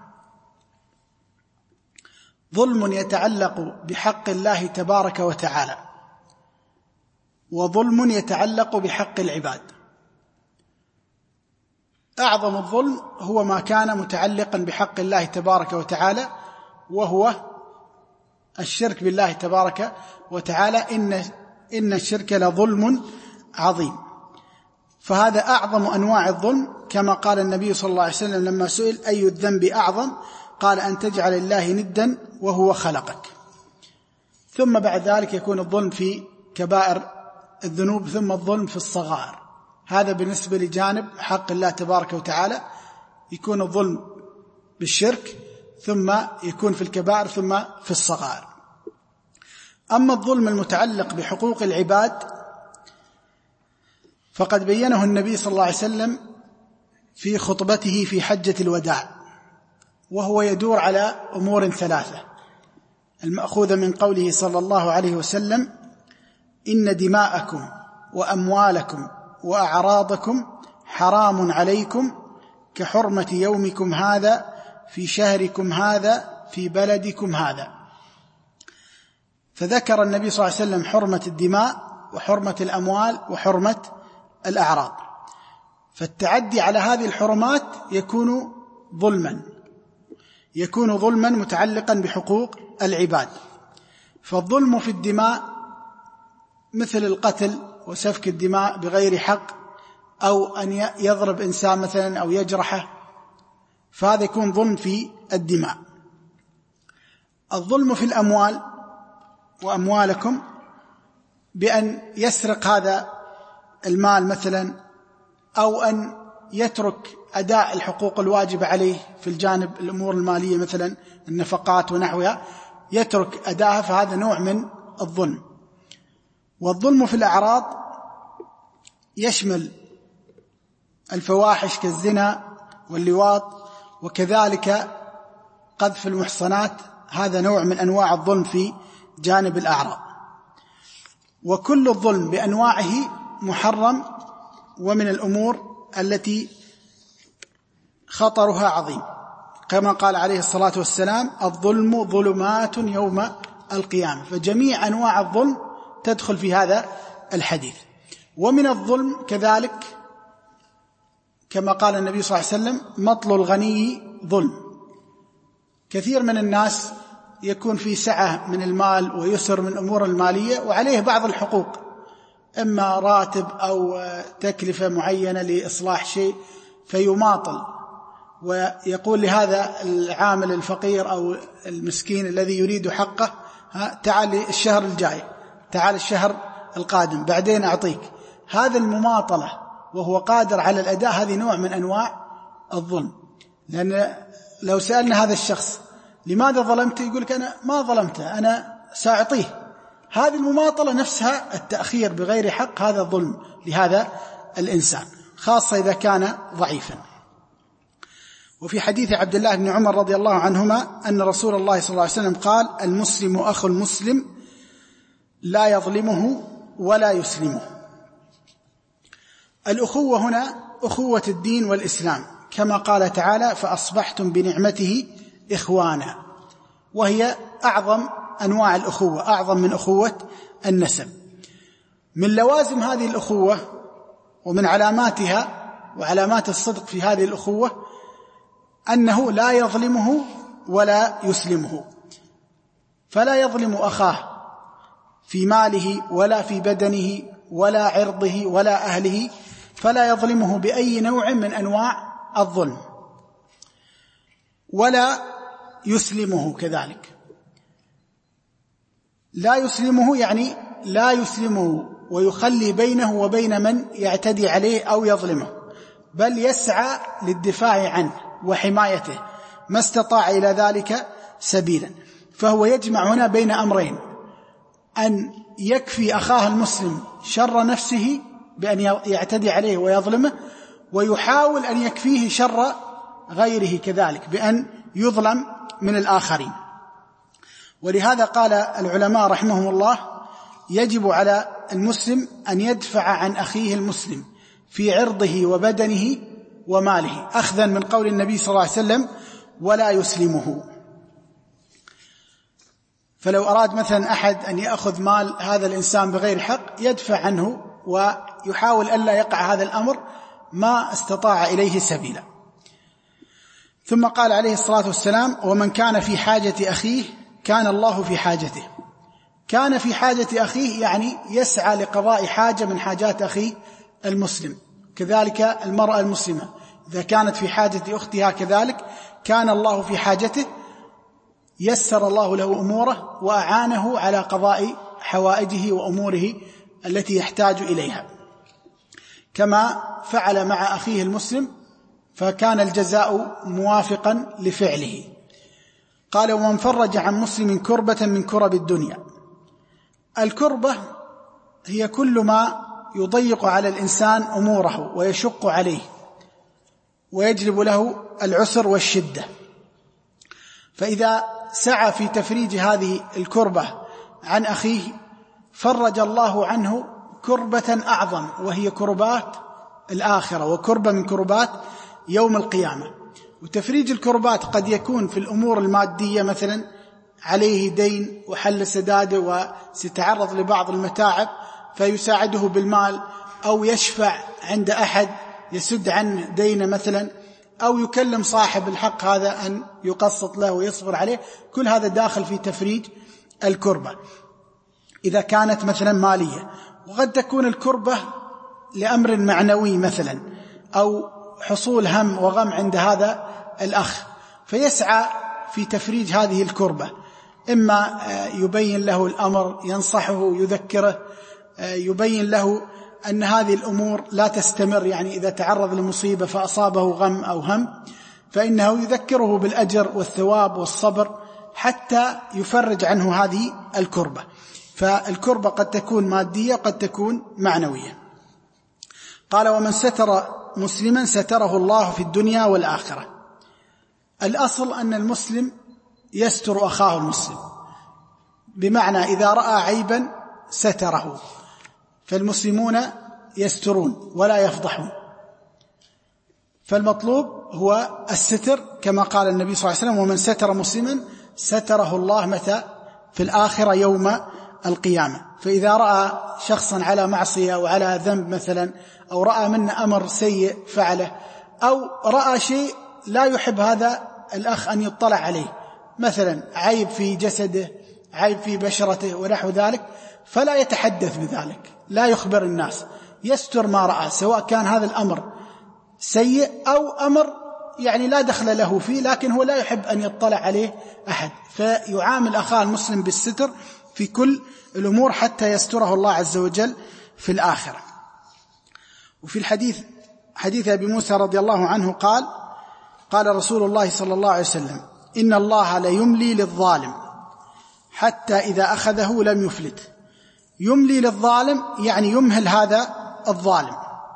ظلم يتعلق بحق الله تبارك وتعالى، وظلم يتعلق بحق العباد. أعظم الظلم هو ما كان متعلقا بحق الله تبارك وتعالى، وهو الشرك بالله تبارك وتعالى، إن, إن الشرك لظلم عظيم. فهذا أعظم أنواع الظلم، كما قال النبي صلى الله عليه وسلم لما سئل: أي الذنب أعظم؟ قال: أن تجعل الله ندا وهو خلقك. ثم بعد ذلك يكون الظلم في كبائر الذنوب، ثم الظلم في الصغائر. هذا بالنسبة لجانب حق الله تبارك وتعالى، يكون الظلم بالشرك، ثم يكون في الكبائر ثم في الصغائر. أما الظلم المتعلق بحقوق العباد فقد بينه النبي صلى الله عليه وسلم في خطبته في حجة الوداع، وهو يدور على أمور ثلاثة المأخوذة من قوله صلى الله عليه وسلم: إن دماءكم وأموالكم وأعراضكم حرام عليكم كحرمة يومكم هذا في شهركم هذا في بلدكم هذا. فذكر النبي صلى الله عليه وسلم حرمة الدماء وحرمة الأموال وحرمة الأعراض. فالتعدي على هذه الحرمات يكون ظلما يكون ظلما متعلقا بحقوق العباد. فالظلم في الدماء مثل القتل وسفك الدماء بغير حق، أو أن يضرب إنسان مثلا أو يجرحه، فهذا يكون ظلم في الدماء. الظلم في الأموال وأموالكم بأن يسرق هذا المال مثلا، أو أن يترك أداء الحقوق الواجبة عليه في الجانب الأمور المالية مثلا النفقات ونحوها، يترك أداءها، فهذا نوع من الظلم. والظلم في الأعراض يشمل الفواحش كالزنا واللواط، وكذلك قذف المحصنات، هذا نوع من أنواع الظلم في جانب الأعراض. وكل الظلم بأنواعه محرم، ومن الأمور التي خطرها عظيم، كما قال عليه الصلاة والسلام: الظلم ظلمات يوم القيامة. فجميع أنواع الظلم تدخل في هذا الحديث. ومن الظلم كذلك كما قال النبي صلى الله عليه وسلم: مطل الغني ظلم. كثير من الناس يكون في سعة من المال ويسر من أمور المالية، وعليه بعض الحقوق، إما راتب أو تكلفة معينة لإصلاح شيء، فيماطل ويقول لهذا العامل الفقير أو المسكين الذي يريد حقه: تعال الشهر الجاي، تعال الشهر القادم، بعدين أعطيك. هذا المماطلة وهو قادر على الأداء، هذه نوع من أنواع الظلم. لأن لو سألنا هذا الشخص: لماذا ظلمت؟ يقول لك: أنا ما ظلمته، أنا سأعطيه. هذه المماطلة نفسها التأخير بغير حق، هذا ظلم لهذا الإنسان، خاصة إذا كان ضعيفا. وفي حديث عبد الله بن عمر رضي الله عنهما أن رسول الله صلى الله عليه وسلم قال: المسلم أخو المسلم لا يظلمه ولا يسلمه. الأخوة هنا أخوة الدين والإسلام، كما قال تعالى: فأصبحتم بنعمته إخوانا، وهي أعظم أنواع الأخوة، أعظم من أخوة النسب. من لوازم هذه الأخوة ومن علاماتها وعلامات الصدق في هذه الأخوة أنه لا يظلمه ولا يسلمه، فلا يظلم أخاه في ماله ولا في بدنه ولا عرضه ولا أهله، فلا يظلمه بأي نوع من أنواع الظلم، ولا يسلمه كذلك. لا يسلمه يعني لا يسلمه ويخلي بينه وبين من يعتدي عليه أو يظلمه، بل يسعى للدفاع عنه وحمايته ما استطاع إلى ذلك سبيلا. فهو يجمع هنا بين أمرين: أن يكفي أخاه المسلم شر نفسه بأن يعتدي عليه ويظلمه، ويحاول أن يكفيه شر غيره كذلك بأن يظلم من الآخرين. ولهذا قال العلماء رحمهم الله: يجب على المسلم أن يدفع عن أخيه المسلم في عرضه وبدنه وماله، أخذا من قول النبي صلى الله عليه وسلم: ولا يسلمه. فلو أراد مثلا أحد أن يأخذ مال هذا الإنسان بغير حق، يدفع عنه ويحاول ألا يقع هذا الأمر ما استطاع إليه سبيلا. ثم قال عليه الصلاة والسلام: ومن كان في حاجة أخيه كان الله في حاجته. كان في حاجة أخيه يعني يسعى لقضاء حاجة من حاجات أخيه المسلم. كذلك المرأة المسلمة إذا كانت في حاجة أختها كذلك كان الله في حاجته، يسر الله له أموره وأعانه على قضاء حوائجه وأموره التي يحتاج إليها، كما فعل مع أخيه المسلم، فكان الجزاء موافقا لفعله. قال: ومن فرج عن مسلم كربة من كرب الدنيا. الكربة هي كل ما يضيق على الإنسان أموره ويشق عليه ويجلب له العسر والشدة، فإذا سعى في تفريج هذه الكربة عن أخيه فرج الله عنه كربة أعظم، وهي كربات الآخرة وكربة من كربات يوم القيامة. وتفريج الكربات قد يكون في الأمور المادية، مثلا عليه دين وحل سداده وستعرض لبعض المتاعب فيساعده بالمال، أو يشفع عند أحد يسد عنه دينه مثلا، أو يكلم صاحب الحق هذا أن يقسط له ويصبر عليه. كل هذا داخل في تفريج الكربة إذا كانت مثلا مالية. وقد تكون الكربة لأمر معنوي مثلا، أو حصول هم وغم عند هذا الأخ، فيسعى في تفريج هذه الكربة، إما يبين له الأمر، ينصحه، يذكره، يبين له أن هذه الأمور لا تستمر، يعني إذا تعرض لمصيبة فأصابه غم أو هم فإنه يذكره بالأجر والثواب والصبر حتى يفرج عنه هذه الكربة. فالكربة قد تكون مادية قد تكون معنوية. قال: ومن ستر مسلما ستره الله في الدنيا والآخرة. الأصل أن المسلم يستر أخاه المسلم، بمعنى إذا رأى عيبا ستره، فالمسلمون يسترون ولا يفضحون. فالمطلوب هو الستر، كما قال النبي صلى الله عليه وسلم: ومن ستر مسلما ستره الله متى؟ في الآخرة يوم القيامة. فإذا رأى شخصا على معصية أو على ذنب مثلا، أو رأى منه أمر سيء فعله، أو رأى شيء لا يحب هذا الأخ أن يطلع عليه، مثلا عيب في جسده، عيب في بشرته ونحو ذلك، فلا يتحدث بذلك، لا يخبر الناس، يستر ما رأى، سواء كان هذا الأمر سيء أو أمر يعني لا دخل له فيه، لكن هو لا يحب أن يطلع عليه أحد، فيعامل أخاه المسلم بالستر في كل الأمور حتى يستره الله عز وجل في الآخرة. وفي الحديث حديث أبي موسى رضي الله عنه قال: قال رسول الله صلى الله عليه وسلم: إن الله ليملي للظالم حتى إذا أخذه لم يفلت. يملي للظالم يعني يمهل هذا الظالم،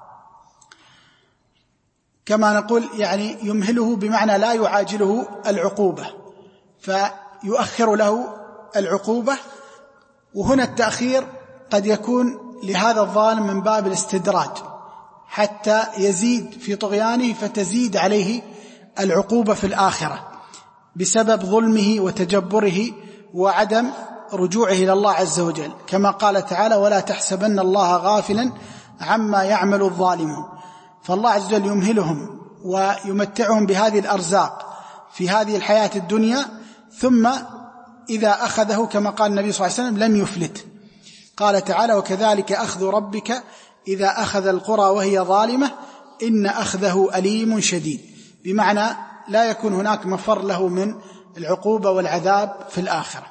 كما نقول يعني يمهله بمعنى لا يعاجله العقوبة، فيؤخر له العقوبة. وهنا التأخير قد يكون لهذا الظالم من باب الاستدراج حتى يزيد في طغيانه، فتزيد عليه العقوبة في الآخرة بسبب ظلمه وتجبره وعدم رجوعه إلى الله عز وجل، كما قال تعالى: ولا تحسبن الله غافلا عما يعمل الظالمون. فالله عز وجل يمهلهم ويمتعهم بهذه الأرزاق في هذه الحياة الدنيا، ثم إذا أخذه كما قال النبي صلى الله عليه وسلم لم يفلت. قال تعالى: وكذلك أخذ ربك إذا أخذ القرى وهي ظالمة إن أخذه أليم شديد، بمعنى لا يكون هناك مفر له من العقوبة والعذاب في الآخرة.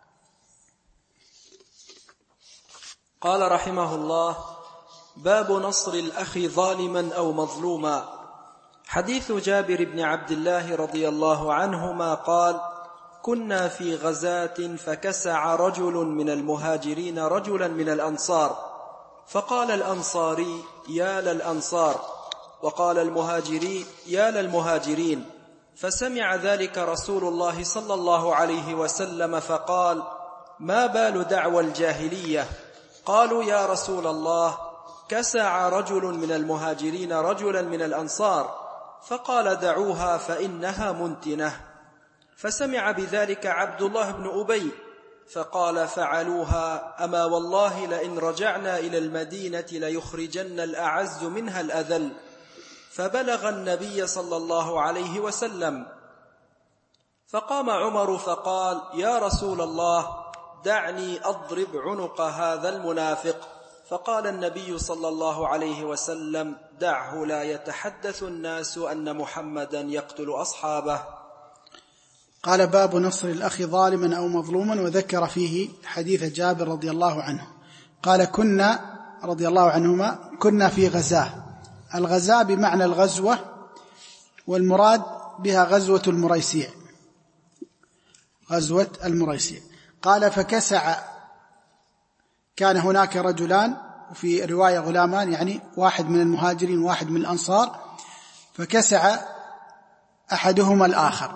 قال رحمه الله: باب نصر الأخ ظالما أو مظلوما. حديث جابر بن عبد الله رضي الله عنهما قال: كنا في غزاة فكسع رجل من المهاجرين رجلا من الأنصار، فقال الأنصاري: يا للأنصار، وقال المهاجري: يا للمهاجرين. فسمع ذلك رسول الله صلى الله عليه وسلم فقال: ما بال دعوى الجاهلية؟ قالوا: يا رسول الله، كسع رجل من المهاجرين رجلا من الأنصار. فقال: دعوها فإنها منتنة. فسمع بذلك عبد الله بن أبي فقال: فعلوها، أما والله لئن رجعنا إلى المدينة ليخرجن الأعز منها الأذل. فبلغ النبي صلى الله عليه وسلم، فقام عمر فقال: يا رسول الله، دعني أضرب عنق هذا المنافق. فقال النبي صلى الله عليه وسلم: دعه، لا يتحدث الناس أن محمدا يقتل أصحابه. قال: باب نصر الأخ ظالما أو مظلوما، وذكر فيه حديث جابر رضي الله عنه قال: كنا رضي الله عنهما كنا في غزاة. الغزاة بمعنى الغزوة، والمراد بها غزوة المريسيع. غزوة المريسية. قال فكسع، كان هناك رجلان وفي رواية غلامان، يعني واحد من المهاجرين واحد من الأنصار، فكسع أحدهما الآخر.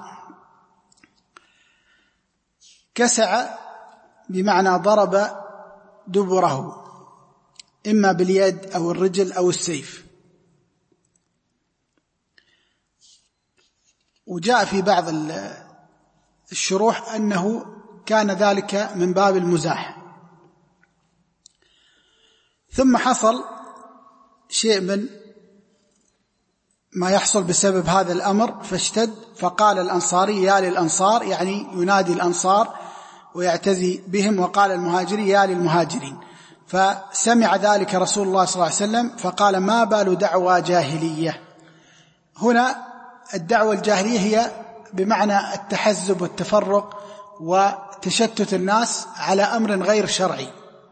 كسع بمعنى ضرب دبره، إما باليد أو الرجل أو السيف. وجاء في بعض الشروح أنه كان ذلك من باب المزاح. ثم حصل شيء من ما يحصل بسبب هذا الأمر فاشتد، فقال الأنصاري يا للأنصار، يعني ينادي الأنصار ويعتزي بهم، وقال المهاجري يا للمهاجرين. فسمع ذلك رسول الله صلى الله عليه وسلم فقال ما بال دعوى جاهلية. هنا الدعوة الجاهلية هي بمعنى التحزب والتفرق وتشتت الناس على أمر غير شرعي.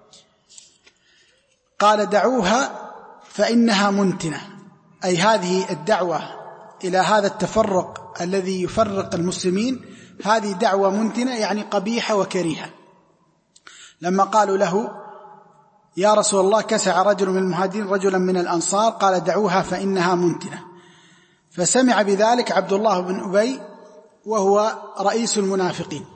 قال دعوها فإنها منتنة، أي هذه الدعوة إلى هذا التفرق الذي يفرق المسلمين هذه دعوة منتنة، يعني قبيحة وكريهة. لما قالوا له يا رسول الله كسع رجل من المهاجرين رجلا من الأنصار، قال دعوها فإنها منتنة. فسمع بذلك عبد الله بن أبي وهو رئيس المنافقين،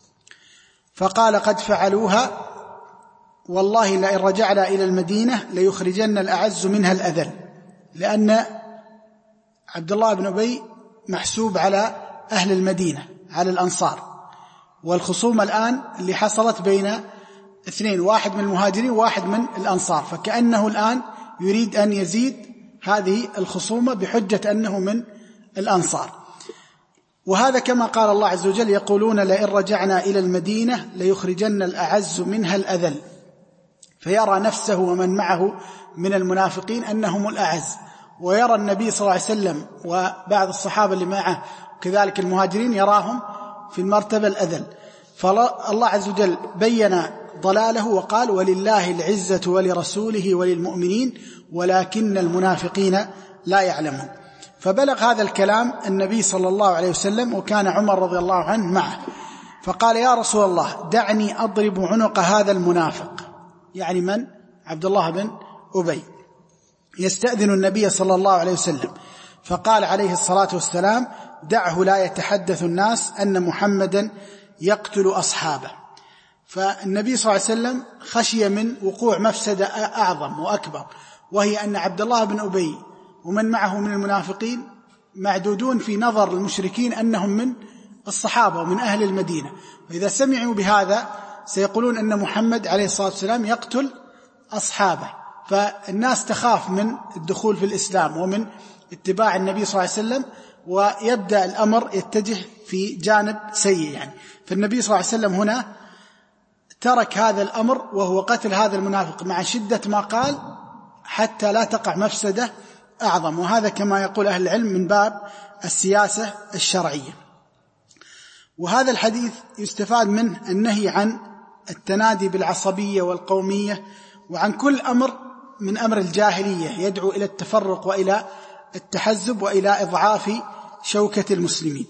فقال قد فعلوها والله لئن رجعنا إلى المدينة ليخرجن الأعز منها الأذل، لأن عبد الله بن أبي محسوب على أهل المدينة على الأنصار، والخصومة الآن اللي حصلت بين اثنين، واحد من المهاجرين وواحد من الأنصار، فكأنه الآن يريد أن يزيد هذه الخصومة بحجة أنه من الأنصار. وهذا كما قال الله عز وجل يقولون لئن رجعنا إلى المدينة ليخرجن الأعز منها الأذل، فيرى نفسه ومن معه من المنافقين أنهم الأعز، ويرى النبي صلى الله عليه وسلم وبعض الصحابة اللي معه كذلك المهاجرين يراهم في المرتبة الأذل. فالله عز وجل بين ضلاله وقال ولله العزة ولرسوله وللمؤمنين ولكن المنافقين لا يعلمون. فبلغ هذا الكلام النبي صلى الله عليه وسلم، وكان عمر رضي الله عنه معه، فقال يا رسول الله دعني أضرب عنق هذا المنافق، يعني من؟ عبد الله بن أبي، يستأذن النبي صلى الله عليه وسلم، فقال عليه الصلاة والسلام دعه لا يتحدث الناس أن محمدا يقتل أصحابه. فالنبي صلى الله عليه وسلم خشي من وقوع مفسدة أعظم وأكبر، وهي أن عبد الله بن أبي ومن معه من المنافقين معدودون في نظر المشركين أنهم من الصحابة ومن أهل المدينة، وإذا سمعوا بهذا سيقولون أن محمد عليه الصلاة والسلام يقتل أصحابه، فالناس تخاف من الدخول في الإسلام ومن اتباع النبي صلى الله عليه وسلم، ويبدأ الأمر يتجه في جانب سيء يعني. فالنبي صلى الله عليه وسلم هنا ترك هذا الأمر وهو قتل هذا المنافق مع شدة ما قال حتى لا تقع مفسدة أعظم، وهذا كما يقول أهل العلم من باب السياسة الشرعية. وهذا الحديث يستفاد منه النهي عن التنادي بالعصبية والقومية وعن كل أمر من أمر الجاهلية يدعو إلى التفرق وإلى التحزب وإلى إضعاف شوكة المسلمين.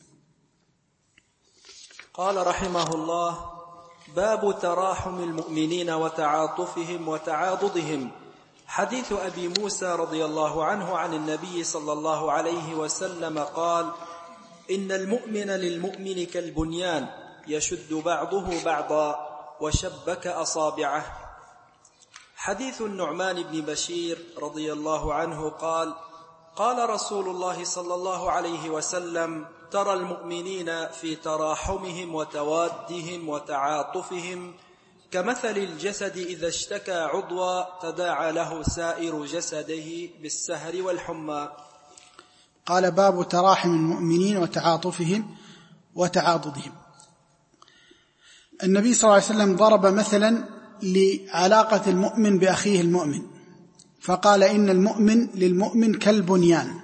قال رحمه الله باب تراحم المؤمنين وتعاطفهم وتعاضدهم. حديث أبي موسى رضي الله عنه عن النبي صلى الله عليه وسلم قال إن المؤمن للمؤمن كالبنيان يشد بعضه بعضا وشبك أصابعه. حديث النعمان بن بشير رضي الله عنه قال قال رسول الله صلى الله عليه وسلم ترى المؤمنين في تراحمهم وتوادهم وتعاطفهم كمثل الجسد إذا اشتكى عضوا تداعى له سائر جسده بالسهر والحمى. قال باب تراحم المؤمنين وتعاطفهم وتعاضدهم. النبي صلى الله عليه وسلم ضرب مثلا لعلاقة المؤمن بأخيه المؤمن، فقال إن المؤمن للمؤمن كالبنيان،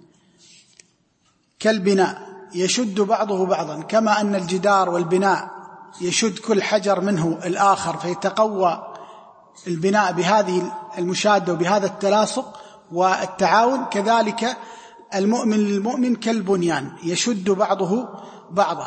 كالبناء يشد بعضه بعضا، كما أن الجدار والبناء يشد كل حجر منه الآخر فيتقوى البناء بهذه المشادة وبهذا التلاصق والتعاون، كذلك المؤمن للمؤمن كالبنيان يشد بعضه بعضا.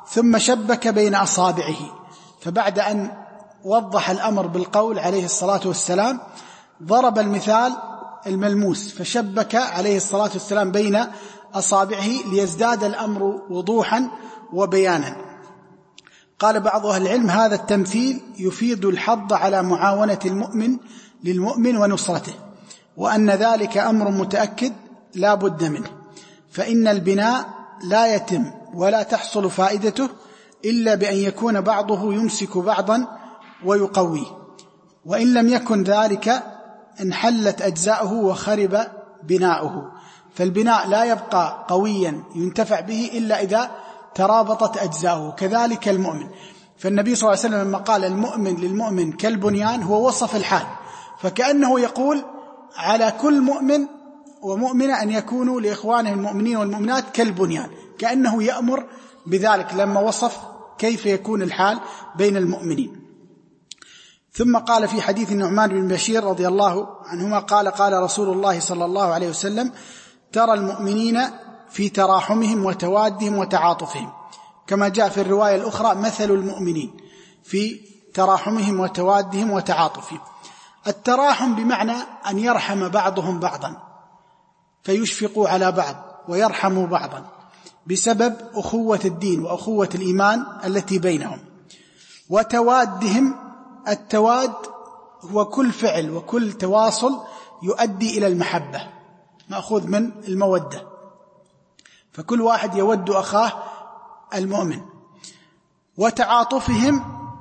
ثم شبك بين أصابعه. فبعد أن وضح الأمر بالقول عليه الصلاة والسلام ضرب المثال الملموس، فشبك عليه الصلاة والسلام بين أصابعه ليزداد الأمر وضوحا وبيانا. قال بعض أهل العلم هذا التمثيل يفيد الحض على معاونة المؤمن للمؤمن ونصرته، وأن ذلك أمر متأكد لا بد منه، فإن البناء لا يتم ولا تحصل فائدته إلا بأن يكون بعضه يمسك بعضا ويقويه، وإن لم يكن ذلك انحلت أجزاؤه وخرب بناؤه. فالبناء لا يبقى قويا ينتفع به إلا إذا ترابطت أجزاؤه، كذلك المؤمن. فالنبي صلى الله عليه وسلم لما قال المؤمن للمؤمن كالبنيان هو وصف الحال، فكأنه يقول على كل مؤمن ومؤمنة أن يكونوا لإخوانهم المؤمنين والمؤمنات كالبنيان، كأنه يأمر بذلك لما وصف كيف يكون الحال بين المؤمنين. ثم قال في حديث النعمان بن بشير رضي الله عنهما قال قال رسول الله صلى الله عليه وسلم ترى المؤمنين في تراحمهم وتوادهم وتعاطفهم، كما جاء في الرواية الأخرى مثل المؤمنين في تراحمهم وتوادهم وتعاطفهم. التراحم بمعنى أن يرحم بعضهم بعضا، فيشفقوا على بعض ويرحموا بعضا بسبب أخوة الدين وأخوة الإيمان التي بينهم. وتوادهم، التواد هو كل فعل وكل تواصل يؤدي إلى المحبة، مأخوذ من المودة، فكل واحد يود أخاه المؤمن. وتعاطفهم،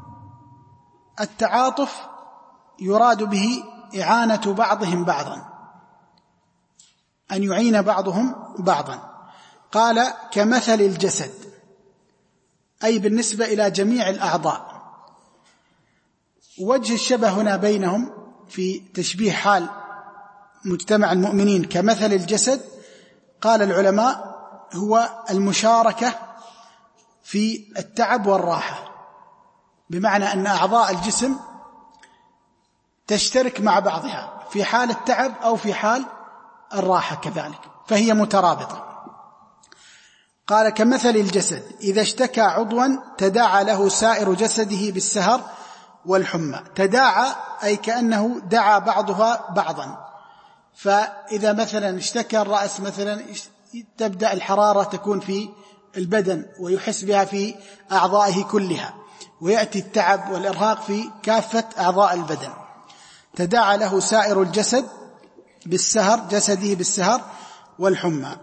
التعاطف يراد به إعانة بعضهم بعضا، أن يعين بعضهم بعضا. قال كمثل الجسد، أي بالنسبة إلى جميع الأعضاء. وجه الشبه هنا بينهم في تشبيه حال مجتمع المؤمنين كمثل الجسد، قال العلماء هو المشاركة في التعب والراحة، بمعنى أن أعضاء الجسم تشترك مع بعضها في حال التعب أو في حال الراحة كذلك، فهي مترابطة. قال كمثل الجسد إذا اشتكى عضوا تداعى له سائر جسده بالسهر والحمى. تداعى أي كأنه دعا بعضها بعضا، فإذا مثلا اشتكى الرأس مثلا تبدأ الحرارة تكون في البدن ويحس بها في أعضائه كلها، ويأتي التعب والإرهاق في كافة أعضاء البدن. تداعى له سائر الجسد بالسهر، جسده بالسهر والحمى.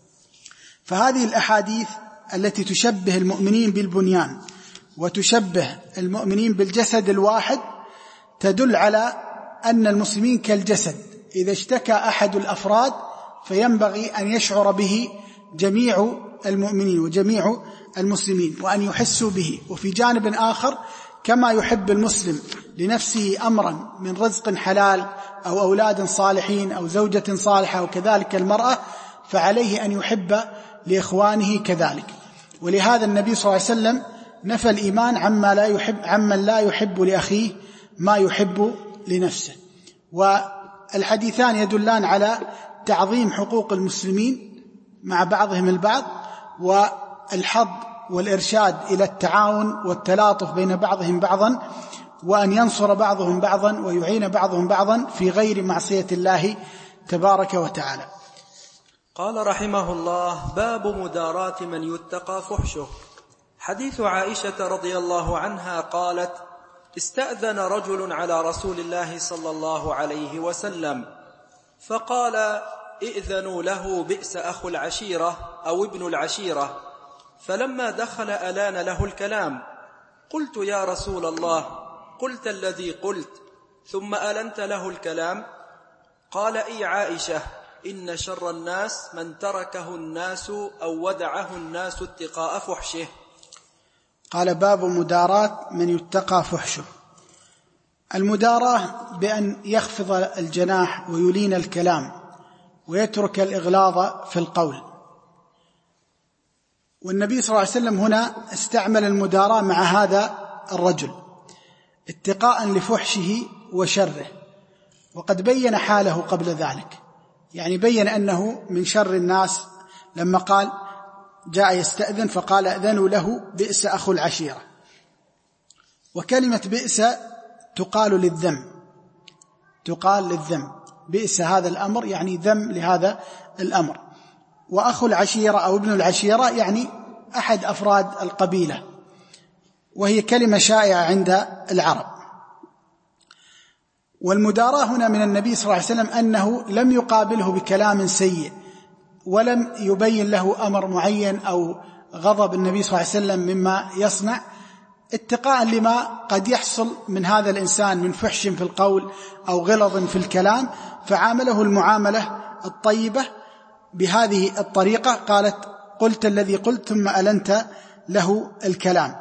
فهذه الأحاديث التي تشبه المؤمنين بالبنيان وتشبه المؤمنين بالجسد الواحد تدل على أن المسلمين كالجسد، إذا اشتكى أحد الأفراد فينبغي أن يشعر به جميع المؤمنين وجميع المسلمين وأن يحسوا به. وفي جانب آخر كما يحب المسلم لنفسه أمرا من رزق حلال أو أولاد صالحين أو زوجة صالحة وكذلك المرأة، فعليه أن يحب لإخوانه كذلك. ولهذا النبي صلى الله عليه وسلم نفى الإيمان عما لا يحب عمن لا يحب لأخيه ما يحب لنفسه. والحديثان يدلان على تعظيم حقوق المسلمين مع بعضهم البعض، والحض والإرشاد إلى التعاون والتلاطف بين بعضهم بعضا، وأن ينصر بعضهم بعضا ويعين بعضهم بعضا في غير معصية الله تبارك وتعالى. قال رحمه الله: باب مداراة من يتقى فحشه. حديث عائشة رضي الله عنها قالت: استأذن رجل على رسول الله صلى الله عليه وسلم فقال: ائذنوا له بئس أخو العشيرة أو ابن العشيرة. فلما دخل ألان له الكلام. قلت: يا رسول الله، قلت الذي قلت ثم ألنت له الكلام؟ قال: اي عائشة، إن شر الناس من تركه الناس أو ودعه الناس اتقاء فحشه. قال: باب مداراة من يتقى فحشه. المداراة بأن يخفض الجناح ويلين الكلام ويترك الإغلاظ في القول. والنبي صلى الله عليه وسلم هنا استعمل المداراة مع هذا الرجل اتقاء لفحشه وشره، وقد بين حاله قبل ذلك، يعني بين أنه من شر الناس لما قال: جاء يستأذن فقال أذنوا له بئس أخو العشيرة. وكلمة بئس تقال للذم، تقال للذم، بئس هذا الأمر يعني ذم لهذا الأمر. وأخو العشيرة أو ابن العشيرة يعني أحد أفراد القبيلة، وهي كلمة شائعة عند العرب. والمداراة هنا من النبي صلى الله عليه وسلم أنه لم يقابله بكلام سيء، ولم يبين له أمر معين أو غضب النبي صلى الله عليه وسلم مما يصنع، اتقاء لما قد يحصل من هذا الإنسان من فحش في القول أو غلظ في الكلام، فعامله المعاملة الطيبة بهذه الطريقة. قالت قلت الذي قلت ثم ألنت له الكلام،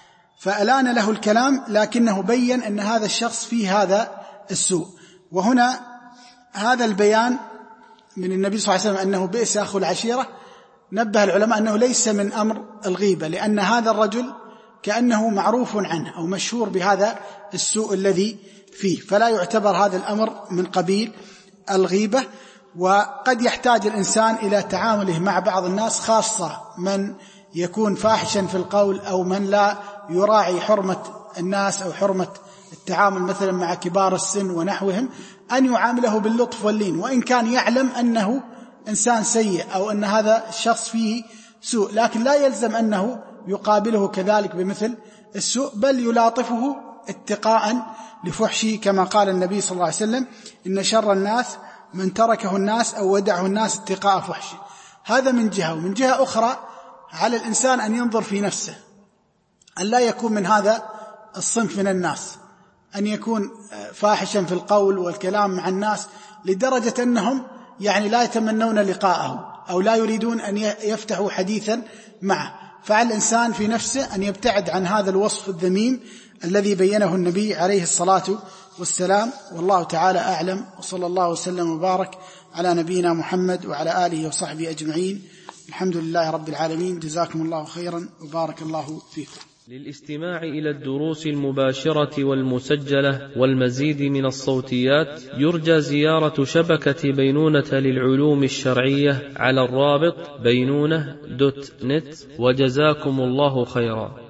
فألان له الكلام لكنه بين أن هذا الشخص فيه هذا السوء. وهنا هذا البيان من النبي صلى الله عليه وسلم أنه بئس أخو العشيرة، نبه العلماء أنه ليس من أمر الغيبة، لأن هذا الرجل كأنه معروف عنه أو مشهور بهذا السوء الذي فيه، فلا يعتبر هذا الأمر من قبيل الغيبة. وقد يحتاج الإنسان إلى تعامله مع بعض الناس، خاصة من يكون فاحشا في القول أو من لا يراعي حرمة الناس أو حرمة التعامل مثلا مع كبار السن ونحوهم، أن يعامله باللطف واللين، وإن كان يعلم أنه إنسان سيء أو أن هذا الشخص فيه سوء، لكن لا يلزم أنه يقابله كذلك بمثل السوء، بل يلاطفه اتقاء لفحشه، كما قال النبي صلى الله عليه وسلم إن شر الناس من تركه الناس أو ودعه الناس اتقاء فحشه. هذا من جهة. ومن جهة أخرى على الإنسان أن ينظر في نفسه، أن لا يكون من هذا الصنف من الناس، أن يكون فاحشا في القول والكلام مع الناس لدرجة أنهم يعني لا يتمنون لقاءه أو لا يريدون أن يفتحوا حديثا معه. فعلى الإنسان في نفسه أن يبتعد عن هذا الوصف الذميم الذي بينه النبي عليه الصلاة والسلام. والله تعالى أعلم، وصلى الله وسلم وبارك على نبينا محمد وعلى آله وصحبه أجمعين. الحمد لله رب العالمين، جزاكم الله خيرا وبارك الله فيكم. للاستماع إلى الدروس المباشرة والمسجلة والمزيد من الصوتيات يرجى زيارة شبكة بينونة للعلوم الشرعية على الرابط بينونة دوت نت، وجزاكم الله خيرا.